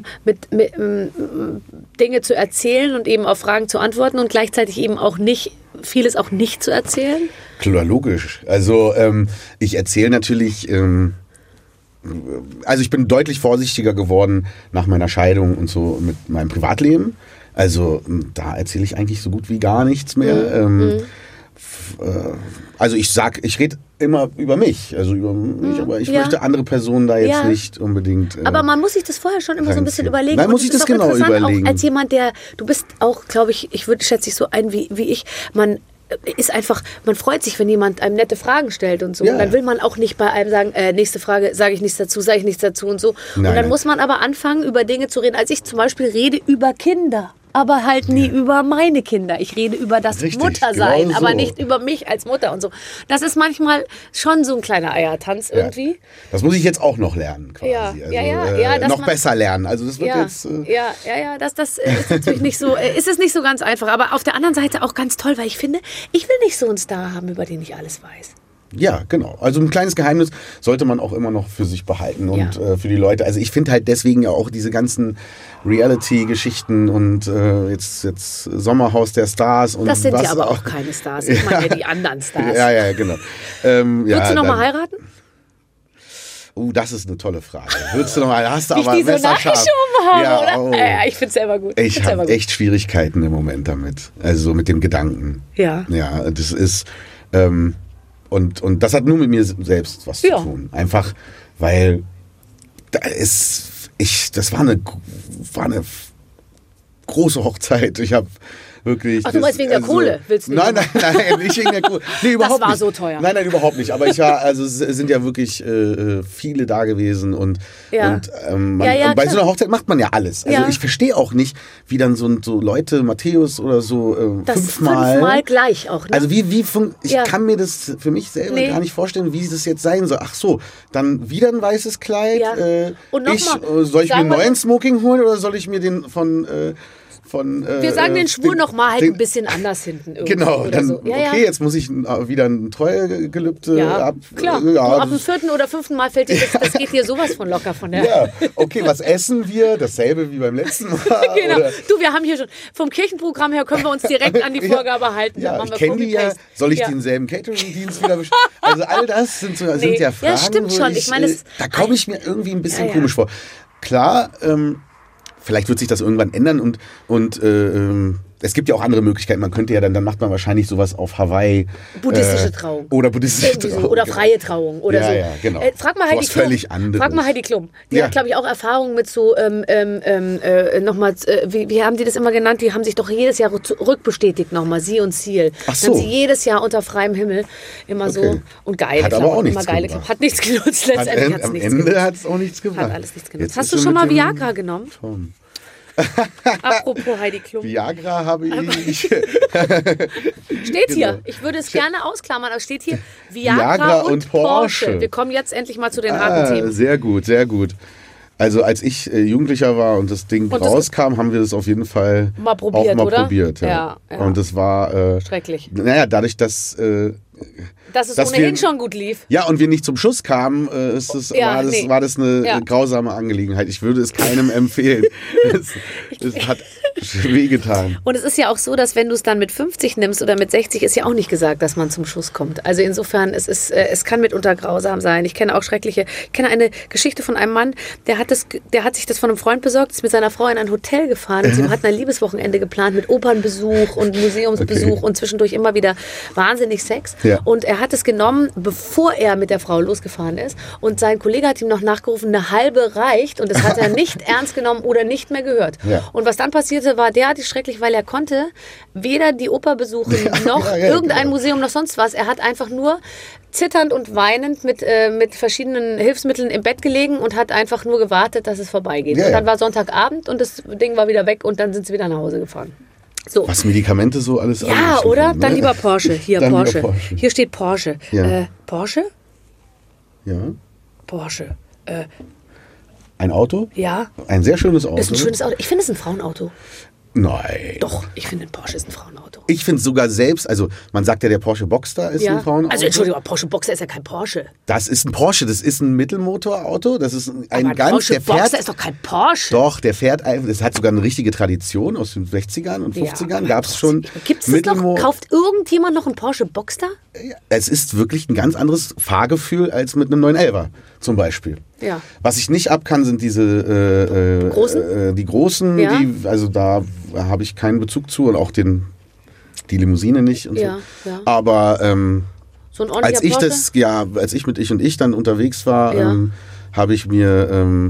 Dinge zu erzählen und eben auf Fragen zu antworten und gleichzeitig eben auch vieles auch nicht zu erzählen? Klar, logisch. Also ich erzähle natürlich... Also ich bin deutlich vorsichtiger geworden nach meiner Scheidung und so mit meinem Privatleben. Also da erzähle ich eigentlich so gut wie gar nichts mehr. Also ich rede immer über mich, aber ich möchte andere Personen da jetzt nicht unbedingt. Aber man muss sich das vorher schon immer so ein bisschen reinziehen. überlegen. Nein, muss Und ich es das ist auch genau interessant, überlegen. Auch als jemand, du bist auch, glaube ich, schätze ich so ein wie ich, ist einfach, man freut sich, wenn jemand einem nette Fragen stellt und so. Ja. Und dann will man auch nicht bei einem sagen, nächste Frage, sage ich nichts dazu und so. Und dann muss man aber anfangen, über Dinge zu reden. Als ich zum Beispiel rede über Kinder. Aber halt nie über meine Kinder. Ich rede über das Richtig, Muttersein, genau so. aber nicht über mich als Mutter und so. Das ist manchmal schon so ein kleiner Eiertanz irgendwie. Das muss ich jetzt auch noch lernen, quasi. Dass noch man- besser lernen. Also das wird jetzt... Das ist natürlich nicht so, ist es nicht so ganz einfach. Aber auf der anderen Seite auch ganz toll, weil ich finde, ich will nicht so einen Star haben, über den ich alles weiß. Ja, genau. Also ein kleines Geheimnis sollte man auch immer noch für sich behalten und Ja. für die Leute. Also ich finde halt deswegen ja auch diese ganzen Reality-Geschichten und jetzt Sommerhaus der Stars und Das sind was ja aber auch keine Stars. Ich meine ja die anderen Stars. Ja, genau. Würdest du noch mal heiraten? Das ist eine tolle Frage. Würdest du noch mal? Hast du Wie ich aber die so messerscharf. nachgeschoben habe, Ja, oder? oh. Ja, ich finde es selber gut. Ich habe echt Schwierigkeiten im Moment damit. Also mit dem Gedanken. Ja. Ja, das ist... Und das hat nur mit mir selbst was zu tun. Einfach, weil das war eine große Hochzeit. Ich habe wirklich... Ach, du meinst wegen der Kohle? Willst du nicht Nein, nicht wegen der Kohle. Nee, überhaupt war nicht. so teuer. Nein, überhaupt nicht. Aber es sind ja wirklich viele da gewesen und bei klar. so einer Hochzeit macht man ja alles. Also Ja. ich verstehe auch nicht, wie dann so Leute, Matthäus oder so, das fünfmal gleich auch. Ne? also ich kann mir das für mich selber gar nicht vorstellen, wie das jetzt sein soll. Ach so, dann wieder ein weißes Kleid. Ja. Und noch mal, soll ich mir sagen einen wir neuen doch- Smoking holen oder soll ich mir den von wir sagen den Schwur noch mal halt ein bisschen anders hinten irgendwie. Genau, oder dann so. Ja, jetzt muss ich wieder ein Treuegelübde Ja, ab. klar. Ja, Du, ab dem 4. oder 5. Mal fällt dir das geht dir sowas von locker von der... ja, okay, was essen wir? Dasselbe wie beim letzten Mal. Genau. Oder? Du, wir haben hier schon, vom Kirchenprogramm her können wir uns direkt an die Vorgabe halten. Dann Ja, machen ich wir kenne die ja. Copy-Paste. Soll ich Ja. denselben Catering-Dienst wieder bestellen? Also all das sind ja Ja, Fragen, stimmt wo schon. Ich meine, da komme ich mir irgendwie ein bisschen Ja. komisch vor. Klar, vielleicht wird sich das irgendwann ändern und es gibt ja auch andere Möglichkeiten. Man könnte ja dann macht man wahrscheinlich sowas auf Hawaii. Buddhistische Trauung. Oder buddhistische So. Trauung. Oder freie Trauung oder Ja, so. ja, genau. Frag mal Heidi Sowas Klum. völlig anderes. Frag mal Heidi Klum. Die Ja. hat, glaube ich, auch Erfahrungen mit so, nochmal, wie haben die das immer genannt? Die haben sich doch jedes Jahr rückbestätigt nochmal, sie und Ziel. Ach so. Dann sie jedes Jahr unter freiem Himmel immer so Okay. und geile Hat aber auch Klamotten, nichts immer geile gebracht. Klamotten. Hat nichts genutzt, letztendlich hat es Am nichts Ende genutzt. hat es auch nichts gebracht. Hat alles nichts genutzt. Jetzt Hast ist du sie schon mal mit dem Viagra genommen? Tom. Apropos Heidi Klum. Viagra habe ich. Steht hier. Genau. Ich würde es gerne ausklammern, aber steht hier Viagra, Viagra und und Porsche. Porsche. Wir kommen jetzt endlich mal zu den harten Themen. Sehr gut, sehr gut. Also als ich Jugendlicher war und das Ding Und das- rauskam, haben wir das auf jeden Fall Mal probiert, auch mal oder? probiert. Ja. Ja. Und das war, Schrecklich. naja, dadurch, dass Dass es dass ohnehin wir- schon gut lief. ja, und wir nicht zum Schuss kamen, war das eine Ja. grausame Angelegenheit. Ich würde es keinem empfehlen. Es hat wehgetan. Und es ist ja auch so, dass wenn du es dann mit 50 nimmst oder mit 60, ist ja auch nicht gesagt, dass man zum Schuss kommt. Also insofern, es kann mitunter grausam sein. Ich kenne auch ich kenne eine Geschichte von einem Mann, der hat sich das von einem Freund besorgt, ist mit seiner Frau in ein Hotel gefahren und sie hatten ein Liebeswochenende geplant mit Opernbesuch und Museumsbesuch und zwischendurch immer wieder wahnsinnig Sex. Ja. Und er hat es genommen, bevor er mit der Frau losgefahren ist. Und sein Kollege hat ihm noch nachgerufen, eine halbe reicht. Und das hat er nicht ernst genommen oder nicht mehr gehört. Ja. Und was dann passierte, war derartig schrecklich, weil er konnte weder die Oper besuchen, noch ja, irgendein genau. Museum, noch sonst was. Er hat einfach nur zitternd und weinend mit verschiedenen Hilfsmitteln im Bett gelegen und hat einfach nur gewartet, dass es vorbeigeht. Ja, und dann ja. war Sonntagabend und das Ding war wieder weg und dann sind sie wieder nach Hause gefahren. So. Was Medikamente so alles Ja, anrichten oder? können, Dann ne? lieber Porsche. Hier, Dann lieber Porsche. Porsche. Hier steht Porsche. Ja. Porsche? Ja. Porsche. Ein Auto? Ja. Ein sehr schönes Auto. Ist ein schönes Auto. Ich finde es ein Frauenauto. Nein. Doch, ich finde, ein Porsche ist ein Frauenauto. Ich finde sogar selbst, also man sagt ja, der Porsche Boxster ist ein Frauenauto. Also Entschuldigung, aber Porsche Boxer ist ja kein Porsche. Das ist ein Porsche, das ist ein Mittelmotorauto, das ist ein Aber ein ganz, Porsche der Boxer fährt, ist doch kein Porsche. doch, der fährt einfach, das hat sogar eine richtige Tradition aus den 60ern und 50ern, gab es schon. Gibt es das noch? Kauft irgendjemand noch einen Porsche Boxster? Es ist wirklich ein ganz anderes Fahrgefühl als mit einem 911er zum Beispiel. Ja. Was ich nicht ab kann, sind diese Großen? Die großen, Ja. also da habe ich keinen Bezug zu und auch die Limousine nicht und Ja, so. ja. Aber So ein ordentlicher Porsche? als ich mit Ich und Ich dann unterwegs war, Ja. habe ich mir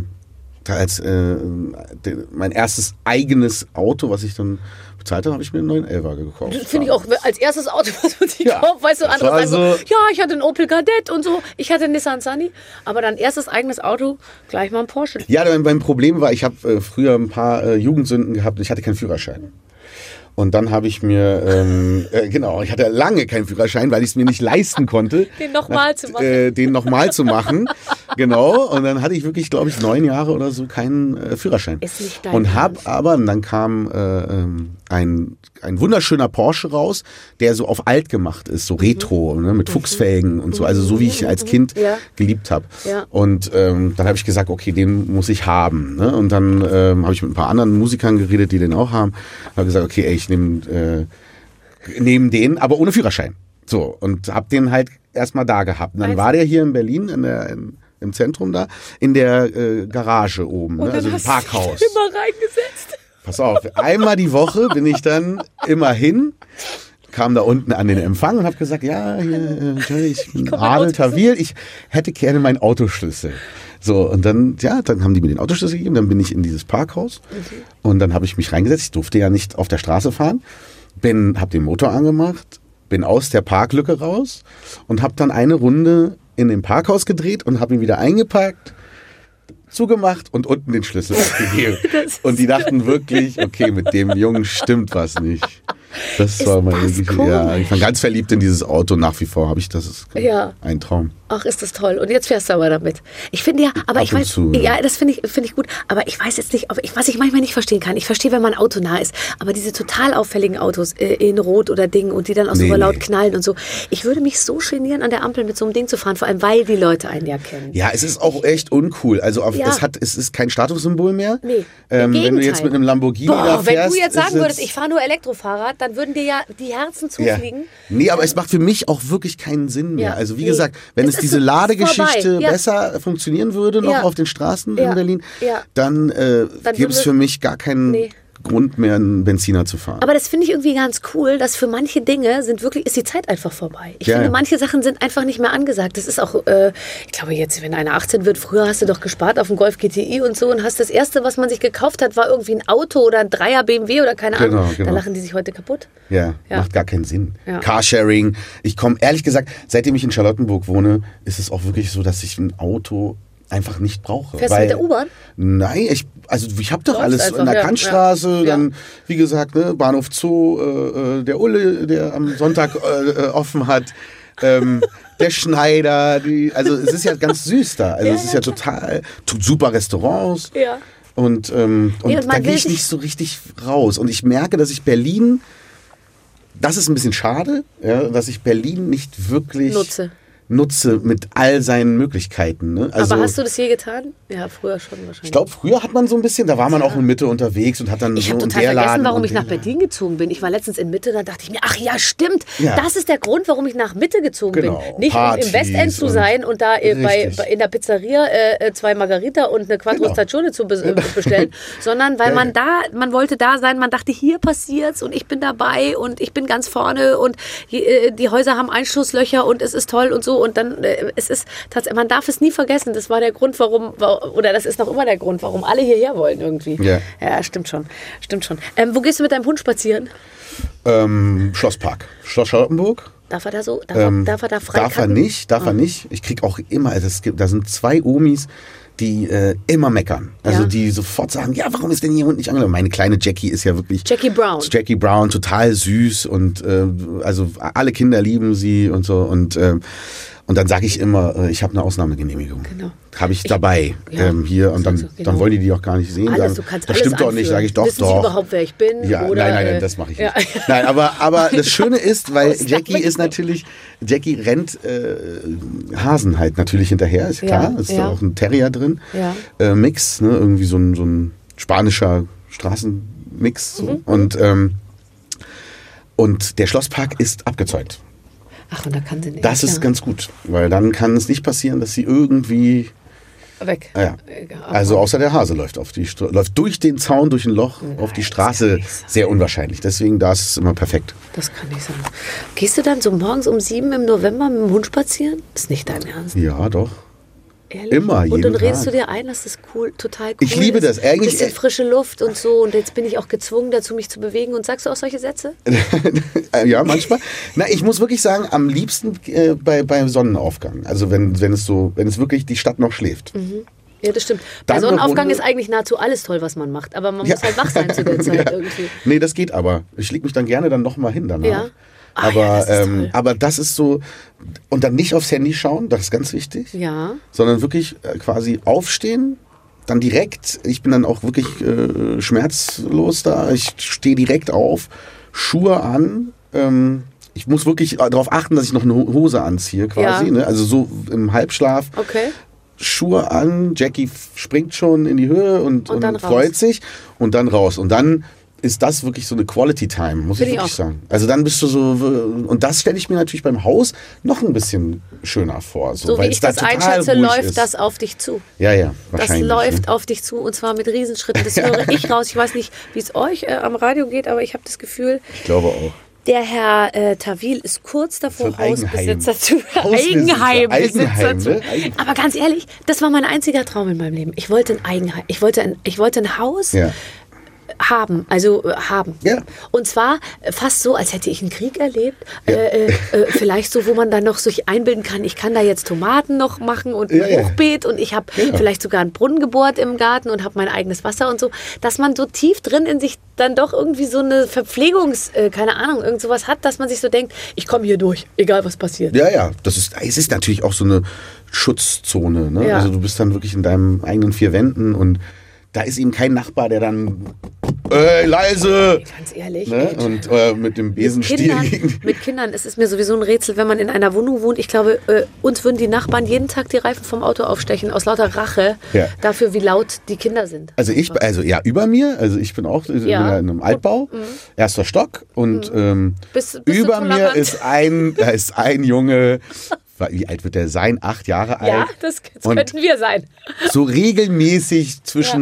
mein erstes eigenes Auto, was ich dann bezahlt habe, habe ich mir einen 911er gekauft. Das finde ich auch als erstes Auto, was man sich Ja, kauft. Weißt du, das andere war sagen so, so- ja, ich hatte einen Opel Kadett und so. Ich hatte einen Nissan Sunny. Aber dann erstes eigenes Auto, gleich mal ein Porsche. Ja, mein Problem war, ich habe früher ein paar Jugendsünden gehabt. Ich hatte keinen Führerschein. Und dann habe ich mir, ich hatte lange keinen Führerschein, weil ich es mir nicht leisten konnte. Den nochmal zu machen. Den nochmal zu machen, genau. Und dann hatte ich wirklich, glaube ich, 9 Jahre oder so keinen Führerschein. Ist nicht dein Und habe Ernst. aber, und dann kam ein wunderschöner Porsche raus, der so auf alt gemacht ist, so retro, ne, mit Fuchsfelgen und so. Also so, wie ich als Kind Ja. geliebt habe. Ja. Und dann habe ich gesagt, okay, den muss ich haben. Ne? Und dann habe ich mit ein paar anderen Musikern geredet, die den auch haben. Habe gesagt, okay, ey, ich nehme den, aber ohne Führerschein. So, und habe den halt erstmal da gehabt. Und dann war der hier in Berlin, im Zentrum da, in der Garage oben, ne? Also im Parkhaus. Immer reingesetzt. Pass auf, einmal die Woche bin ich dann immer hin, kam da unten an den Empfang und habe gesagt, ja, hier, ich bin komm, mein Adel Autoschlüssel. Tawil, ich hätte gerne meinen Autoschlüssel. So, und dann haben die mir den Autoschlüssel gegeben, dann bin ich in dieses Parkhaus und dann habe ich mich reingesetzt, ich durfte ja nicht auf der Straße fahren, habe den Motor angemacht, bin aus der Parklücke raus und habe dann eine Runde in dem Parkhaus gedreht und habe ihn wieder eingepackt, zugemacht und unten den Schlüssel abgegeben. Und die dachten wirklich, okay, mit dem Jungen stimmt was nicht. Das war meine das Geschichte. komisch? Ja, ich war ganz verliebt in dieses Auto. Nach wie vor habe ich das. Ist Ja. ein Traum. Ach, ist das toll. Und jetzt fährst du aber damit. Ich finde ja, aber Ab ich und weiß, zu, ja, ja. das finde ich gut. Aber ich weiß jetzt nicht, was ich manchmal nicht verstehen kann. Ich verstehe, wenn man autonah ist. Aber diese total auffälligen Autos in Rot oder Ding und die dann auch so Nee, laut nee. knallen und so. Ich würde mich so genieren, an der Ampel mit so einem Ding zu fahren. Vor allem, weil die Leute einen ja kennen. Ja, es ist auch echt uncool. Also Ja. es ist kein Statussymbol mehr. Nee, im wenn du Gegenteil. jetzt mit einem Lamborghini da Boah, wenn fährst. du jetzt sagen ist würdest, es- ich fahre nur Elektrofahrrad, dann würden dir ja die Herzen Ja. zufliegen. Nee, aber es macht für mich auch wirklich keinen Sinn mehr. Ja, Also wie nee. gesagt, wenn Es es ist diese so Ladegeschichte vorbei. Ja. besser funktionieren würde noch Ja. auf den Straßen Ja. in Berlin, Ja. dann Dann gäbe es würde- für mich gar keinen Nee. Grund mehr, einen Benziner zu fahren. Aber das finde ich irgendwie ganz cool, dass für manche Dinge ist die Zeit einfach vorbei. Ich finde, manche Sachen sind einfach nicht mehr angesagt. Das ist auch, ich glaube jetzt, wenn einer 18 wird, früher hast du doch gespart auf dem Golf GTI und so und hast das Erste, was man sich gekauft hat, war irgendwie ein Auto oder ein 3er BMW oder keine Ahnung. Genau. Da lachen die sich heute kaputt. Ja, macht gar keinen Sinn. Ja. Carsharing. Ich komme, ehrlich gesagt, seitdem ich in Charlottenburg wohne, ist es auch wirklich so, dass ich ein Auto einfach nicht brauche. Fährst du mit der U-Bahn? Nein, ich habe doch alles einfach, in der ja. Kantstraße, dann, wie gesagt, ne, Bahnhof Zoo, der Ulle, der am Sonntag offen hat, der Schneider, also es ist ja ganz süß da. Also es ist ja total, super Restaurants. Ja. Und da gehe ich nicht so richtig raus. Und ich merke, dass ich Berlin, das ist ein bisschen schade, ja, dass ich Berlin nicht wirklich nutze mit all seinen Möglichkeiten. Ne? Also, aber hast du das je getan? Ja, früher schon wahrscheinlich. Ich glaube, früher hat man so ein bisschen, da war man auch in Mitte unterwegs und hat dann ich so habe in total der vergessen, Laden warum und ich nach Berlin gezogen bin. Ich war letztens in Mitte, da dachte ich mir, ach ja, stimmt. Ja. Das ist der Grund, warum ich nach Mitte gezogen bin. Nicht Partys um im Westend zu sein und da in der Pizzeria 2 Margarita und eine Quattro Stagione zu bestellen, sondern weil man wollte da sein, man dachte, hier passiert's und ich bin dabei und ich bin ganz vorne und die Häuser haben Einschusslöcher und es ist toll und so und dann es ist tatsächlich, man darf es nie vergessen, das war der Grund, das ist noch immer der Grund, warum alle hierher wollen irgendwie. Ja, stimmt schon. Wo gehst du mit deinem Hund spazieren? Schlosspark. Schloss Charlottenburg. Darf er da so? Darf er da frei Darf er nicht. Ich kriege auch immer, da sind 2 Omis, die immer meckern. Also die sofort sagen, ja, warum ist denn Ihr Hund nicht angelaufen? Meine kleine Jackie ist ja wirklich... Jackie Brown, total süß und also alle Kinder lieben sie und so und dann sage ich immer, ich habe eine Ausnahmegenehmigung. Genau. Habe ich dabei hier und dann wollen die auch gar nicht sehen. Alles, du kannst das stimmt doch nicht, sage ich doch. Wissen Sie überhaupt, wer ich bin? Ja, oder, nein, das mache ich nicht. Nein, aber das Schöne ist, weil Jackie rennt Hasen halt natürlich hinterher, ist klar. Ist da auch ein Terrier drin. Ja. Mix, ne? Irgendwie so ein spanischer Straßenmix. So. Und der Schlosspark ist abgezäunt. Ach, und da kann sie nicht. Das ist ganz gut, weil dann kann es nicht passieren, dass sie irgendwie weg. Ja. Also außer der Hase läuft läuft durch den Zaun, durch ein Loch auf die Straße. Sehr unwahrscheinlich. Deswegen, da ist es immer perfekt. Das kann nicht sein. Gehst du dann so morgens um 7 im November mit dem Hund spazieren? Das ist nicht dein Ernst. Ja, doch. Ehrlich? Immer, jeden Und dann redest Tag. du dir ein, dass das total cool Ich liebe ist. das. Eigentlich, bisschen frische Luft und so. Und jetzt bin ich auch gezwungen dazu, mich zu bewegen. Und sagst du auch solche Sätze? Ja, manchmal. Na, ich muss wirklich sagen, am liebsten beim Sonnenaufgang. Also wenn es wirklich die Stadt noch schläft. Mhm. Ja, das stimmt. Bei Sonnenaufgang ist eigentlich nahezu alles toll, was man macht. Aber man muss halt wach sein zu der Zeit irgendwie. Nee, das geht aber. Ich leg mich dann gerne dann nochmal hin danach. Ja. Aber das ist so, und dann nicht aufs Handy schauen, das ist ganz wichtig, sondern wirklich quasi aufstehen, dann direkt, ich bin dann auch wirklich schmerzlos da, ich stehe direkt auf, Schuhe an, ich muss wirklich darauf achten, dass ich noch eine Hose anziehe quasi, ne? Also so im Halbschlaf. Okay. Schuhe an, Jackie springt schon in die Höhe und freut sich und dann raus. Und dann ist das wirklich so eine Quality Time, muss ich wirklich sagen. Also dann bist du so, und das stelle ich mir natürlich beim Haus noch ein bisschen schöner vor. So wie ich das einschätze, läuft das auf dich zu. Ja, wahrscheinlich. Das läuft auf dich zu und zwar mit Riesenschritten. Das höre ich raus. Ich weiß nicht, wie es euch am Radio geht, aber ich habe das Gefühl... Ich glaube auch. Der Herr Tawil ist kurz davor, Hausbesitzer zu Eigenheim. Ne? Aber ganz ehrlich, das war mein einziger Traum in meinem Leben. Ich wollte ein Eigenheim. Ich wollte ein Haus haben. Ja. Und zwar fast so, als hätte ich einen Krieg erlebt. Ja. Vielleicht so, wo man dann noch sich einbilden kann, ich kann da jetzt Tomaten noch machen und ein Hochbeet und ich habe vielleicht sogar einen Brunnen gebohrt im Garten und habe mein eigenes Wasser und so. Dass man so tief drin in sich dann doch irgendwie so eine keine Ahnung, irgend sowas hat, dass man sich so denkt, ich komme hier durch, egal was passiert. Ja, es ist natürlich auch so eine Schutzzone. Ne? Ja. Also du bist dann wirklich in deinen eigenen 4 Wänden und da ist eben kein Nachbar, der dann leise! Ganz ehrlich. Ne? Und mit dem Besenstiel. Mit Kindern ist es mir sowieso ein Rätsel, wenn man in einer Wohnung wohnt. Ich glaube, uns würden die Nachbarn jeden Tag die Reifen vom Auto aufstechen, aus lauter Rache dafür, wie laut die Kinder sind. Also über mir, also ich bin auch in einem Altbau, 1. Stock und bist über mir ist ein Junge. Wie alt wird der sein? 8 Jahre alt. Ja, das könnten wir sein. So regelmäßig zwischen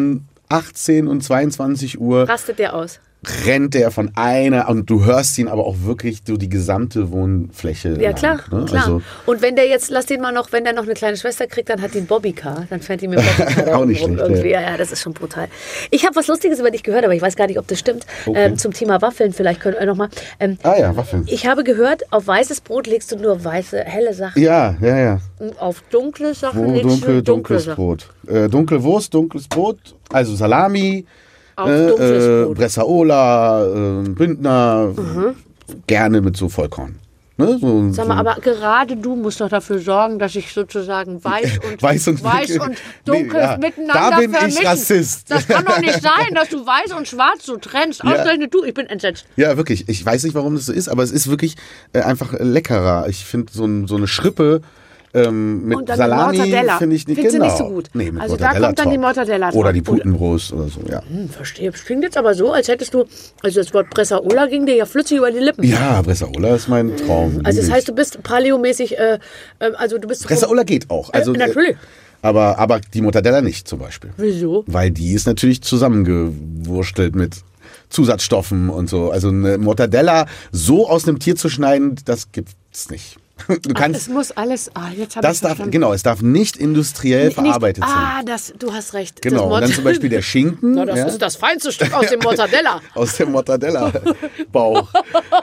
18 und 22 Uhr Rastet der aus? rennt der von einer, und du hörst ihn aber auch wirklich so die gesamte Wohnfläche Ja, lang, klar, ne? klar. Also, Und wenn der jetzt, lass den mal noch, wenn der noch eine kleine Schwester kriegt, dann hat die ein Bobbycar. Dann fährt die mit dem Bobbycar da Auch nicht rum schlecht, irgendwie. ja. Ja, das ist schon brutal. Ich habe was Lustiges über dich gehört, aber ich weiß gar nicht, ob das stimmt. Okay. Zum Thema Waffeln, vielleicht können wir nochmal. ja, Waffeln. Ich habe gehört, auf weißes Brot legst du nur weiße, helle Sachen. Ja. Und auf dunkle Sachen Wo legst du dunkles Sachen. Brot. Dunkle Wurst, dunkles Brot, also Salami, Auf dunkles Brot. Bressaola, Bündner, gerne mit so Vollkorn. Ne? Sag mal, aber gerade du musst doch dafür sorgen, dass ich sozusagen weiß und dunkles miteinander da bin vermischen. ich Rassist. Das kann doch nicht sein, dass du weiß und schwarz so trennst. Ja. Ausgerechnet du, ich bin entsetzt. Ja, wirklich. Ich weiß nicht, warum das so ist, aber es ist wirklich einfach leckerer. Ich finde so eine Schrippe mit Und dann Salami Mortadella. finde ich nicht, Findest du genau. nicht so gut? Nee, mit Also da Mortadella kommt dann die top. Mortadella drauf. Oder die Putenbrust oder so, ja. Verstehe. Das klingt jetzt aber so, als hättest du, also das Wort Bressaola ging dir ja flüssig über die Lippen. Ja, Bressaola ist mein Traum. Also das heißt, du bist paleomäßig, also du bist... Bressaola geht auch. Also, natürlich. Aber die Mortadella nicht zum Beispiel. Wieso? Weil die ist natürlich zusammengewurstelt mit Zusatzstoffen und so. Also eine Mortadella so aus einem Tier zu schneiden, das gibt's nicht. Du kannst, Es muss alles... jetzt habe das ich darf, verstanden. genau, es darf nicht industriell verarbeitet sein. Du hast recht. Genau, und dann zum Beispiel der Schinken. Na, das ja, ist das feinste Stück aus dem Mortadella. aus dem Mortadella-Bauch.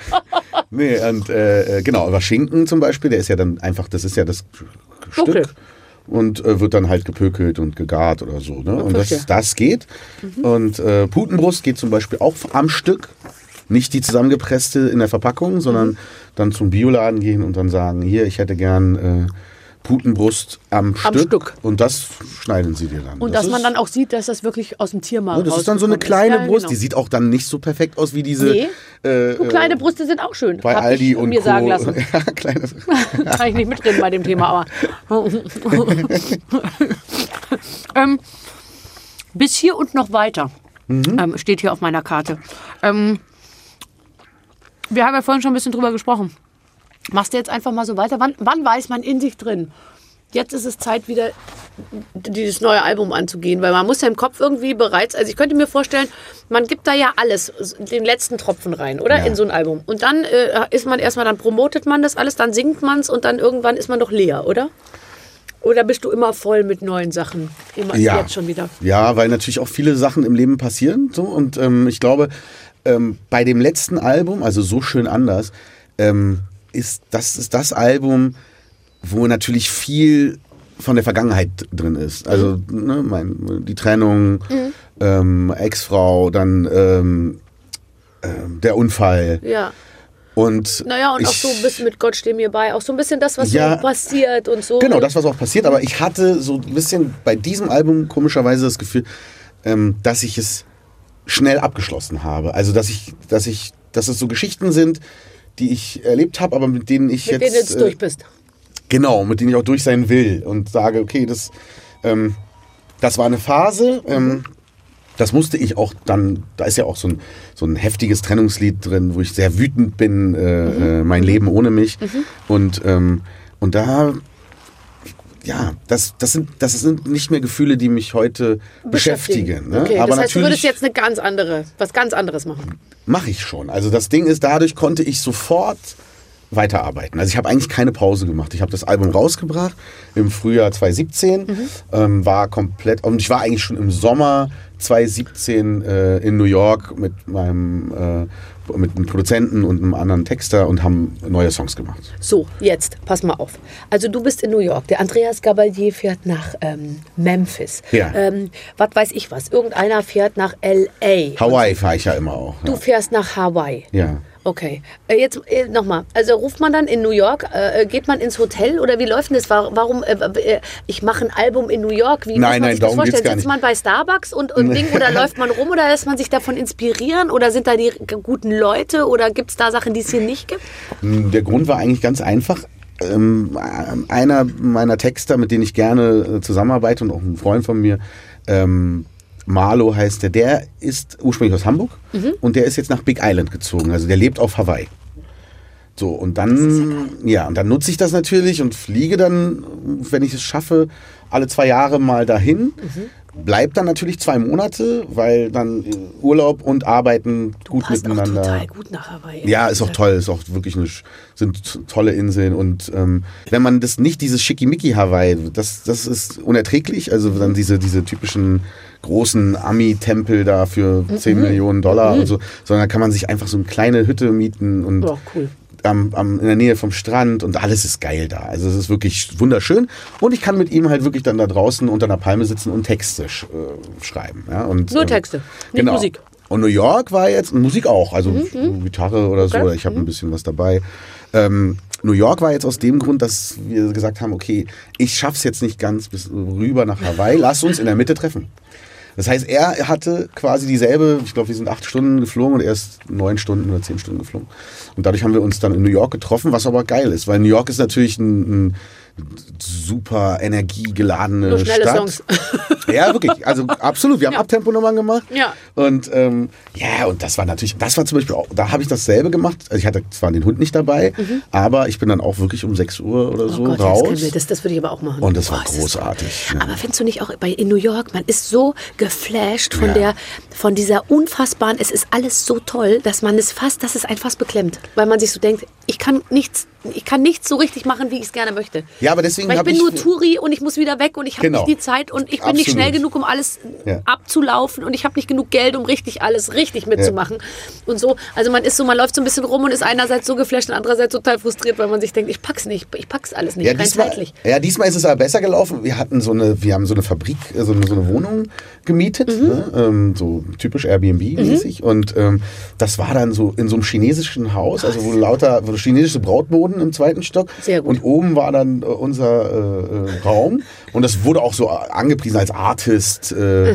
Nee, und genau, aber Schinken zum Beispiel, der ist ja dann einfach, das ist ja das Stück. Okay. Und wird dann halt gepökelt und gegart oder so. Ne? Und verstehe. das geht. Und Putenbrust geht zum Beispiel auch am Stück. Nicht die zusammengepresste in der Verpackung, sondern dann zum Bioladen gehen und dann sagen, hier, ich hätte gern Putenbrust am Stück. Und das schneiden sie dir dann. Und dass man dann auch sieht, dass das wirklich aus dem Tiermarkt das ist dann so eine rausgekommen kleine ist. Ja, Brust, genau. die sieht auch dann nicht so perfekt aus wie diese... Nee, kleine Brüste sind auch schön. bei hab Aldi ich und mir Co. sagen lassen. Ja, kleine. Kann ich nicht mitreden bei dem Thema, aber... bis hier und noch weiter steht hier auf meiner Karte. Wir haben ja vorhin schon ein bisschen drüber gesprochen. Machst du jetzt einfach mal so weiter? Wann weiß man in sich drin? Jetzt ist es Zeit, wieder dieses neue Album anzugehen, weil man muss ja im Kopf irgendwie bereits, also ich könnte mir vorstellen, man gibt da ja alles, den letzten Tropfen rein, oder? Ja. In so ein Album. Und dann ist man erstmal, dann promotet man das alles, dann singt man es und dann irgendwann ist man doch leer, oder? Oder bist du immer voll mit neuen Sachen? Immer jetzt schon wieder? Ja, weil natürlich auch viele Sachen im Leben passieren. So, und ich glaube, bei dem letzten Album, also So schön anders, ist das Album, wo natürlich viel von der Vergangenheit drin ist. Also die Trennung, Ex-Frau, dann der Unfall. Ja. Und Naja, und auch so ein bisschen mit Gott steh mir bei, auch so ein bisschen das, was so passiert und so. Genau, das, was auch passiert. Aber ich hatte so ein bisschen bei diesem Album komischerweise das Gefühl, dass ich es schnell abgeschlossen habe. Also, dass es so Geschichten sind, die ich erlebt habe, aber mit denen ich mit denen du jetzt durch bist. Genau, mit denen ich auch durch sein will und sage, okay, das war eine Phase. Das musste ich auch dann, da ist ja auch so ein heftiges Trennungslied drin, wo ich sehr wütend bin, mein Leben ohne mich. Und da, ja, das sind nicht mehr Gefühle, die mich heute beschäftigen. Ne? Okay, aber das heißt, du würdest natürlich jetzt was ganz anderes machen. mache ich schon. Also das Ding ist, dadurch konnte ich sofort weiterarbeiten. Also ich habe eigentlich keine Pause gemacht. Ich habe das Album rausgebracht im Frühjahr 2017, war komplett, und ich war eigentlich schon im Sommer 2017 in New York mit einem Produzenten und einem anderen Texter und haben neue Songs gemacht. So, jetzt, pass mal auf. Also du bist in New York. Der Andreas Gabalier fährt nach Memphis. Ja. Was weiß ich was. Irgendeiner fährt nach L.A. Hawaii fahre ich ja immer auch. Du fährst nach Hawaii. Ja. Okay. Jetzt nochmal. Also ruft man dann in New York, geht man ins Hotel oder wie läuft denn das? Warum, ich mache ein Album in New York, wie muss man sich das darum geht's vorstellen? gar Sitzt nicht. man bei Starbucks und Ding oder läuft man rum oder lässt man sich davon inspirieren oder sind da die guten Leute oder gibt es da Sachen, die es hier nicht gibt? Der Grund war eigentlich ganz einfach. Einer meiner Texter, mit denen ich gerne zusammenarbeite und auch ein Freund von mir, Marlo heißt der ist ursprünglich aus Hamburg und der ist jetzt nach Big Island gezogen, also der lebt auf Hawaii. So, und dann, und dann nutze ich das natürlich und fliege dann, wenn ich es schaffe, alle 2 Jahre mal dahin bleib dann natürlich 2 Monate, weil dann Urlaub und Arbeiten gut Passt miteinander. auch total gut nach Hawaii. Ja, ist auch toll, ist auch wirklich sind tolle Inseln und wenn man das nicht, dieses Schickimicki-Hawaii, das ist unerträglich, also dann diese typischen großen Ami-Tempel da für 10 Millionen Dollar und so, sondern da kann man sich einfach so eine kleine Hütte mieten und cool. in der Nähe vom Strand und alles ist geil da. Also es ist wirklich wunderschön und ich kann mit ihm halt wirklich dann da draußen unter einer Palme sitzen und Texte schreiben. Ja? Und, Nur Texte, nicht genau. Musik. Und New York war jetzt, Musik auch, also Gitarre oder so, ich habe ein bisschen was dabei. New York war jetzt aus dem Grund, dass wir gesagt haben, okay, ich schaff's jetzt nicht ganz bis rüber nach Hawaii, lass uns in der Mitte treffen. Das heißt, er hatte quasi dieselbe, ich glaube, wir sind 8 Stunden geflogen und er ist 9 Stunden oder 10 Stunden geflogen. Und dadurch haben wir uns dann in New York getroffen, was aber geil ist, weil New York ist natürlich ein super energiegeladene Nur schnelle Stadt. Songs. Ja, wirklich. Also absolut. Wir haben Abtempo-Nummern gemacht. Ja. Und und das war zum Beispiel auch, da habe ich dasselbe gemacht. Also ich hatte zwar den Hund nicht dabei, aber ich bin dann auch wirklich um 6 Uhr oder so raus. Das würde ich aber auch machen. Und das war großartig. Aber findest du nicht auch in New York, man ist so geflasht von dieser unfassbaren, es ist alles so toll, dass es einen fast beklemmt. Weil man sich so denkt, ich kann nichts so richtig machen, wie ich es gerne möchte. Ja, aber deswegen weil ich bin nur Touri und ich muss wieder weg und ich habe nicht die Zeit und ich bin nicht schnell genug, um alles abzulaufen und ich habe nicht genug Geld, um alles richtig mitzumachen und so. Also man läuft so ein bisschen rum und ist einerseits so geflasht und andererseits total frustriert, weil man sich denkt, ich pack's alles nicht, rein zeitlich. Ja, diesmal ist es aber besser gelaufen. Wir haben so eine Fabrik, so eine Wohnung gemietet, ne? So typisch Airbnb-mäßig und das war dann so in so einem chinesischen Haus, also wo chinesische Brautmoden im 2. Stock. Sehr gut. Und oben war dann unser Raum und das wurde auch so angepriesen als Artist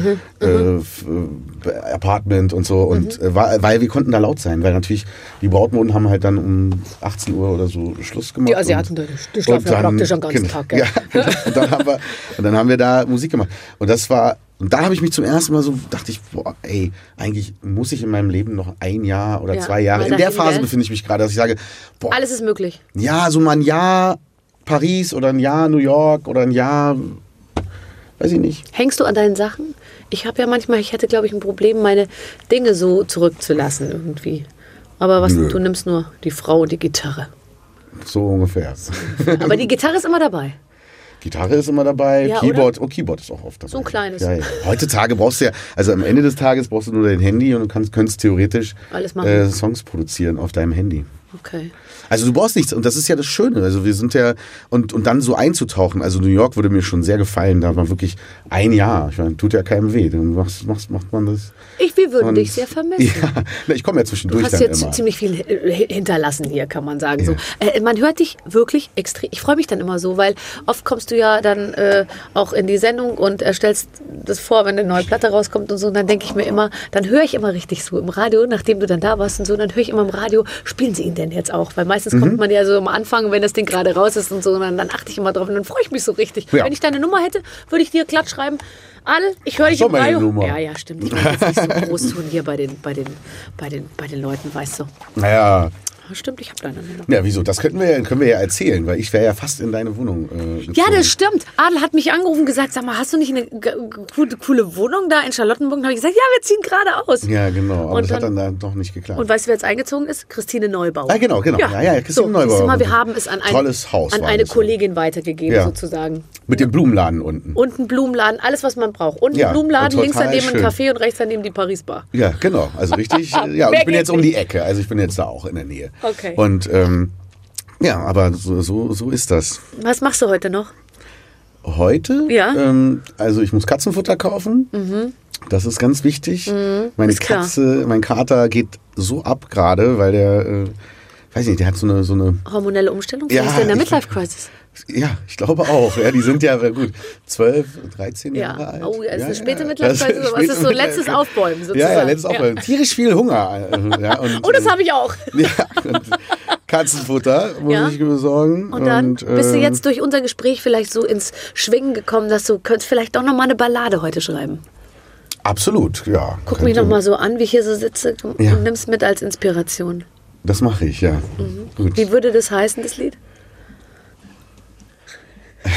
Apartment und so und weil wir konnten da laut sein, weil natürlich die Brautmoden haben halt dann um 18 Uhr oder so Schluss gemacht. Die Asiaten, die schlafen ja praktisch am ganzen Tag. Ja. Und dann haben wir da Musik gemacht und da habe ich mich zum ersten Mal dachte ich, boah, ey, eigentlich muss ich in meinem Leben noch 1 Jahr oder 2 Jahre, in der Phase befinde ich mich gerade, dass ich sage, boah. Alles ist möglich. Ja, so mal ein Jahr Paris oder ein Jahr New York oder ein Jahr, weiß ich nicht. Hängst du an deinen Sachen? Ich hätte, glaube ich, ein Problem, meine Dinge so zurückzulassen irgendwie. Aber du nimmst nur die Frau und die Gitarre. So ungefähr. Aber die Gitarre ist immer dabei. Gitarre ist immer dabei, ja, Keyboard, Keyboard ist auch oft dabei. So ein kleines. Ja. Heutzutage brauchst du also am Ende des Tages brauchst du nur dein Handy und du könntest theoretisch alles machen. Songs produzieren auf deinem Handy. Okay. Also du brauchst nichts und das ist ja das Schöne. Also wir sind ja und dann so einzutauchen. Also New York würde mir schon sehr gefallen. Da war wirklich 1 Jahr. Ich meine, tut ja keinem weh. Dann macht man das. Wir würden dich sehr vermissen. Ja, ich komme ja zwischendurch dann immer. Du hast jetzt ziemlich viel hinterlassen hier, kann man sagen. Ja. So. Man hört dich wirklich extrem. Ich freue mich dann immer so, weil oft kommst du ja dann auch in die Sendung und stellst das vor, wenn eine neue Platte rauskommt und so. Und dann denke ich mir immer, dann höre ich immer richtig so im Radio, nachdem du dann da warst und so. Dann höre ich immer im Radio, spielen sie ihn denn jetzt auch? Weil meistens kommt man ja so am Anfang, wenn das Ding gerade raus ist und so. Und dann achte ich immer drauf und dann freue ich mich so richtig. Ja. Wenn ich deine Nummer hätte, würde ich dir glatt schreiben. Adel, ich höre dich im Radio. Nummer. Ja, stimmt. Ich will jetzt nicht so groß tun hier bei den Leuten, weißt du. Naja. Stimmt, ich habe deine Nummer. Ja, wieso? Das können wir ja erzählen, weil ich wäre ja fast in deine Wohnung Ja, das stimmt. Adel hat mich angerufen und gesagt, sag mal, hast du nicht eine coole Wohnung da in Charlottenburg? Und habe ich gesagt, ja, wir ziehen gerade aus. Ja, genau. Aber das hat dann doch nicht geklappt. Und weißt du, wer jetzt eingezogen ist? Christine Neubauer. Ah, genau. Ja, Christine Neubauer. Wir haben es an eine Kollegin weitergegeben, sozusagen. Mit dem Blumenladen unten. Und ein Blumenladen, alles, was man braucht. Und ein Blumenladen, links daneben ein Café und rechts daneben die Paris-Bar. Ja, genau. Also richtig. Ja, und ich bin jetzt um die Ecke. Also ich bin jetzt da auch in der Nähe. Okay. Und ja, aber so ist das. Was machst du heute noch? Heute? Ja. Also ich muss Katzenfutter kaufen. Das ist ganz wichtig. Mein Kater geht so ab gerade, weil der, weiß nicht, der hat so eine hormonelle Umstellung? Ja, ist der in der Midlife-Crisis? Ja, ich glaube auch. Ja, die sind ja gut 12, 13 Jahre alt. Oh, das ist eine späte Midlife-Crisis. Das ist so letztes Aufbäumen sozusagen. Ja, letztes Aufbäumen. Tierisch viel Hunger. Das habe ich auch. Ja, und Katzenfutter muss ich besorgen. Und dann bist du jetzt durch unser Gespräch vielleicht so ins Schwingen gekommen, dass du könntest vielleicht doch noch mal eine Ballade heute schreiben. Absolut, ja. Guck mich noch mal so an, wie ich hier so sitze und nimm's mit als Inspiration. Das mache ich, ja. Gut. Wie würde das heißen, das Lied?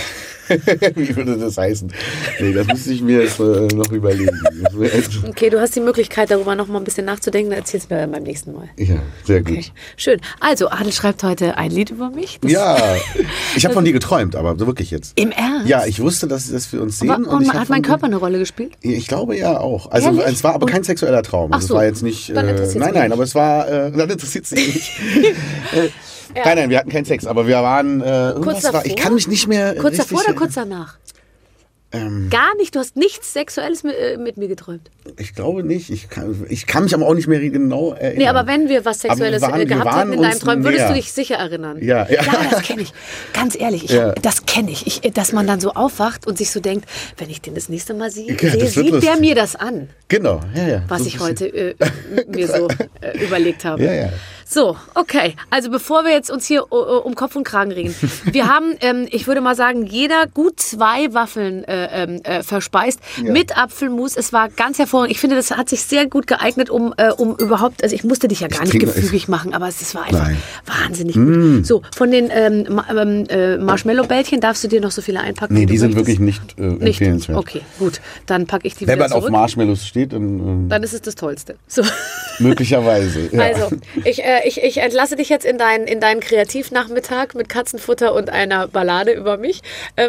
Wie würde das heißen? Nee, das müsste ich mir jetzt noch überlegen. Okay, du hast die Möglichkeit, darüber noch mal ein bisschen nachzudenken. Erzähl's mir beim nächsten Mal. Ja, sehr gut. Okay. Schön. Also, Adel schreibt heute ein Lied über mich. Ja, ich habe von dir geträumt, aber so wirklich jetzt. Im Ernst? Ja, ich wusste, dass wir uns sehen. Und hat mein Körper eine Rolle gespielt? Ich glaube ja auch. Also Ehrlich? es war aber kein sexueller Traum. Ach Also so. es war jetzt nicht. Dann interessiert's mich nein, nicht. aber es war. Dann interessiert es sich nicht. Nein, wir hatten keinen Sex, aber wir waren. Kurz davor? Ich kann mich nicht mehr. Kurz richtig, davor oder kurz danach? Gar nicht? Du hast nichts Sexuelles mit mir geträumt? Ich glaube nicht. Ich kann mich aber auch nicht mehr genau erinnern. Nee, aber wenn wir was Sexuelles Aber wir gehabt waren hätten in deinen uns Träumen, würdest näher. du dich sicher erinnern. Ja. Ja, das kenne ich. Ganz ehrlich, das kenne ich. Dass man dann so aufwacht und sich so denkt, wenn ich den das nächste Mal sehe, Ja, das wird sieht lustig. der mir das an, Genau, ja. was So ich ein heute mir so überlegt habe. Ja. So, okay. Also bevor wir jetzt uns hier um Kopf und Kragen reden. Wir haben, ich würde mal sagen, jeder gut 2 Waffeln verspeist mit Apfelmus. Es war ganz hervorragend. Ich finde, das hat sich sehr gut geeignet, um überhaupt, also ich musste dich ja gar nicht trinke- gefügig machen, aber es war einfach Nein. wahnsinnig gut. So, von den Marshmallow-Bällchen darfst du dir noch so viele einpacken, Nee, wie du die sind möchtest? wirklich nicht Nicht? empfehlenswert. Okay, gut. Dann packe ich die Wenn wieder man auf zurück. Marshmallows steht, dann Dann ist es das Tollste. So. möglicherweise. Ja. Also, ich entlasse dich jetzt in deinen Kreativnachmittag mit Katzenfutter und einer Ballade über mich.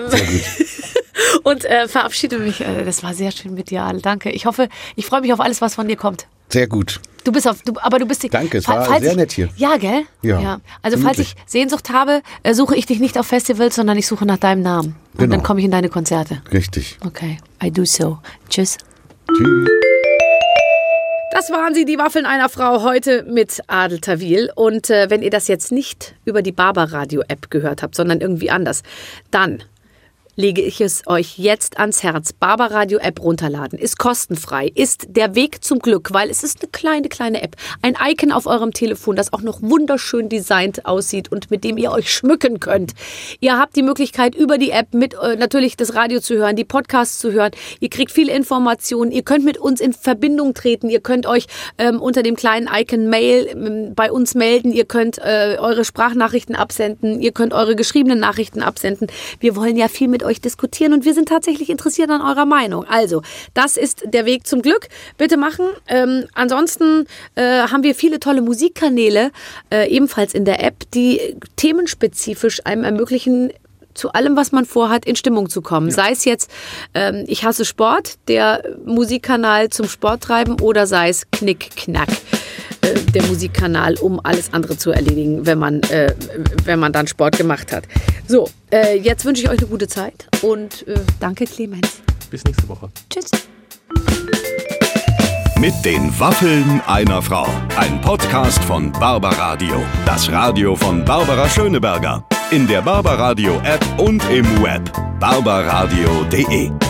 Und verabschiede mich. Das war sehr schön mit dir, Adel. Danke. Ich freue mich auf alles, was von dir kommt. Sehr gut. Du bist Danke, es war sehr nett hier. Ja, gell? Ja, Also falls ich Sehnsucht habe, suche ich dich nicht auf Festivals, sondern ich suche nach deinem Namen. Und Genau. dann komme ich in deine Konzerte. Richtig. Okay, I do so. Tschüss. Tschüss. Das waren sie, die Waffeln einer Frau, heute mit Adel Tawil. Und wenn ihr das jetzt nicht über die Barbaradio-App gehört habt, sondern irgendwie anders, dann lege ich es euch jetzt ans Herz. Barbaradio-App runterladen. Ist kostenfrei. Ist der Weg zum Glück, weil es ist eine kleine App. Ein Icon auf eurem Telefon, das auch noch wunderschön designt aussieht und mit dem ihr euch schmücken könnt. Ihr habt die Möglichkeit, über die App mit natürlich das Radio zu hören, die Podcasts zu hören. Ihr kriegt viele Informationen. Ihr könnt mit uns in Verbindung treten. Ihr könnt euch unter dem kleinen Icon Mail bei uns melden. Ihr könnt eure Sprachnachrichten absenden. Ihr könnt eure geschriebenen Nachrichten absenden. Wir wollen ja viel mit euch diskutieren und wir sind tatsächlich interessiert an eurer Meinung. Also, das ist der Weg zum Glück. Bitte machen. Ansonsten haben wir viele tolle Musikkanäle, ebenfalls in der App, die themenspezifisch einem ermöglichen, zu allem, was man vorhat, in Stimmung zu kommen. Ja. Sei es jetzt Ich hasse Sport, der Musikkanal zum Sporttreiben, oder sei es Knick, Knack, der Musikkanal, um alles andere zu erledigen, wenn man dann Sport gemacht hat. So, jetzt wünsche ich euch eine gute Zeit und danke, Clemens. Bis nächste Woche. Tschüss. Mit den Waffeln einer Frau. Ein Podcast von Barbaradio. Das Radio von Barbara Schöneberger. In der Barbaradio App und im Web. barbaradio.de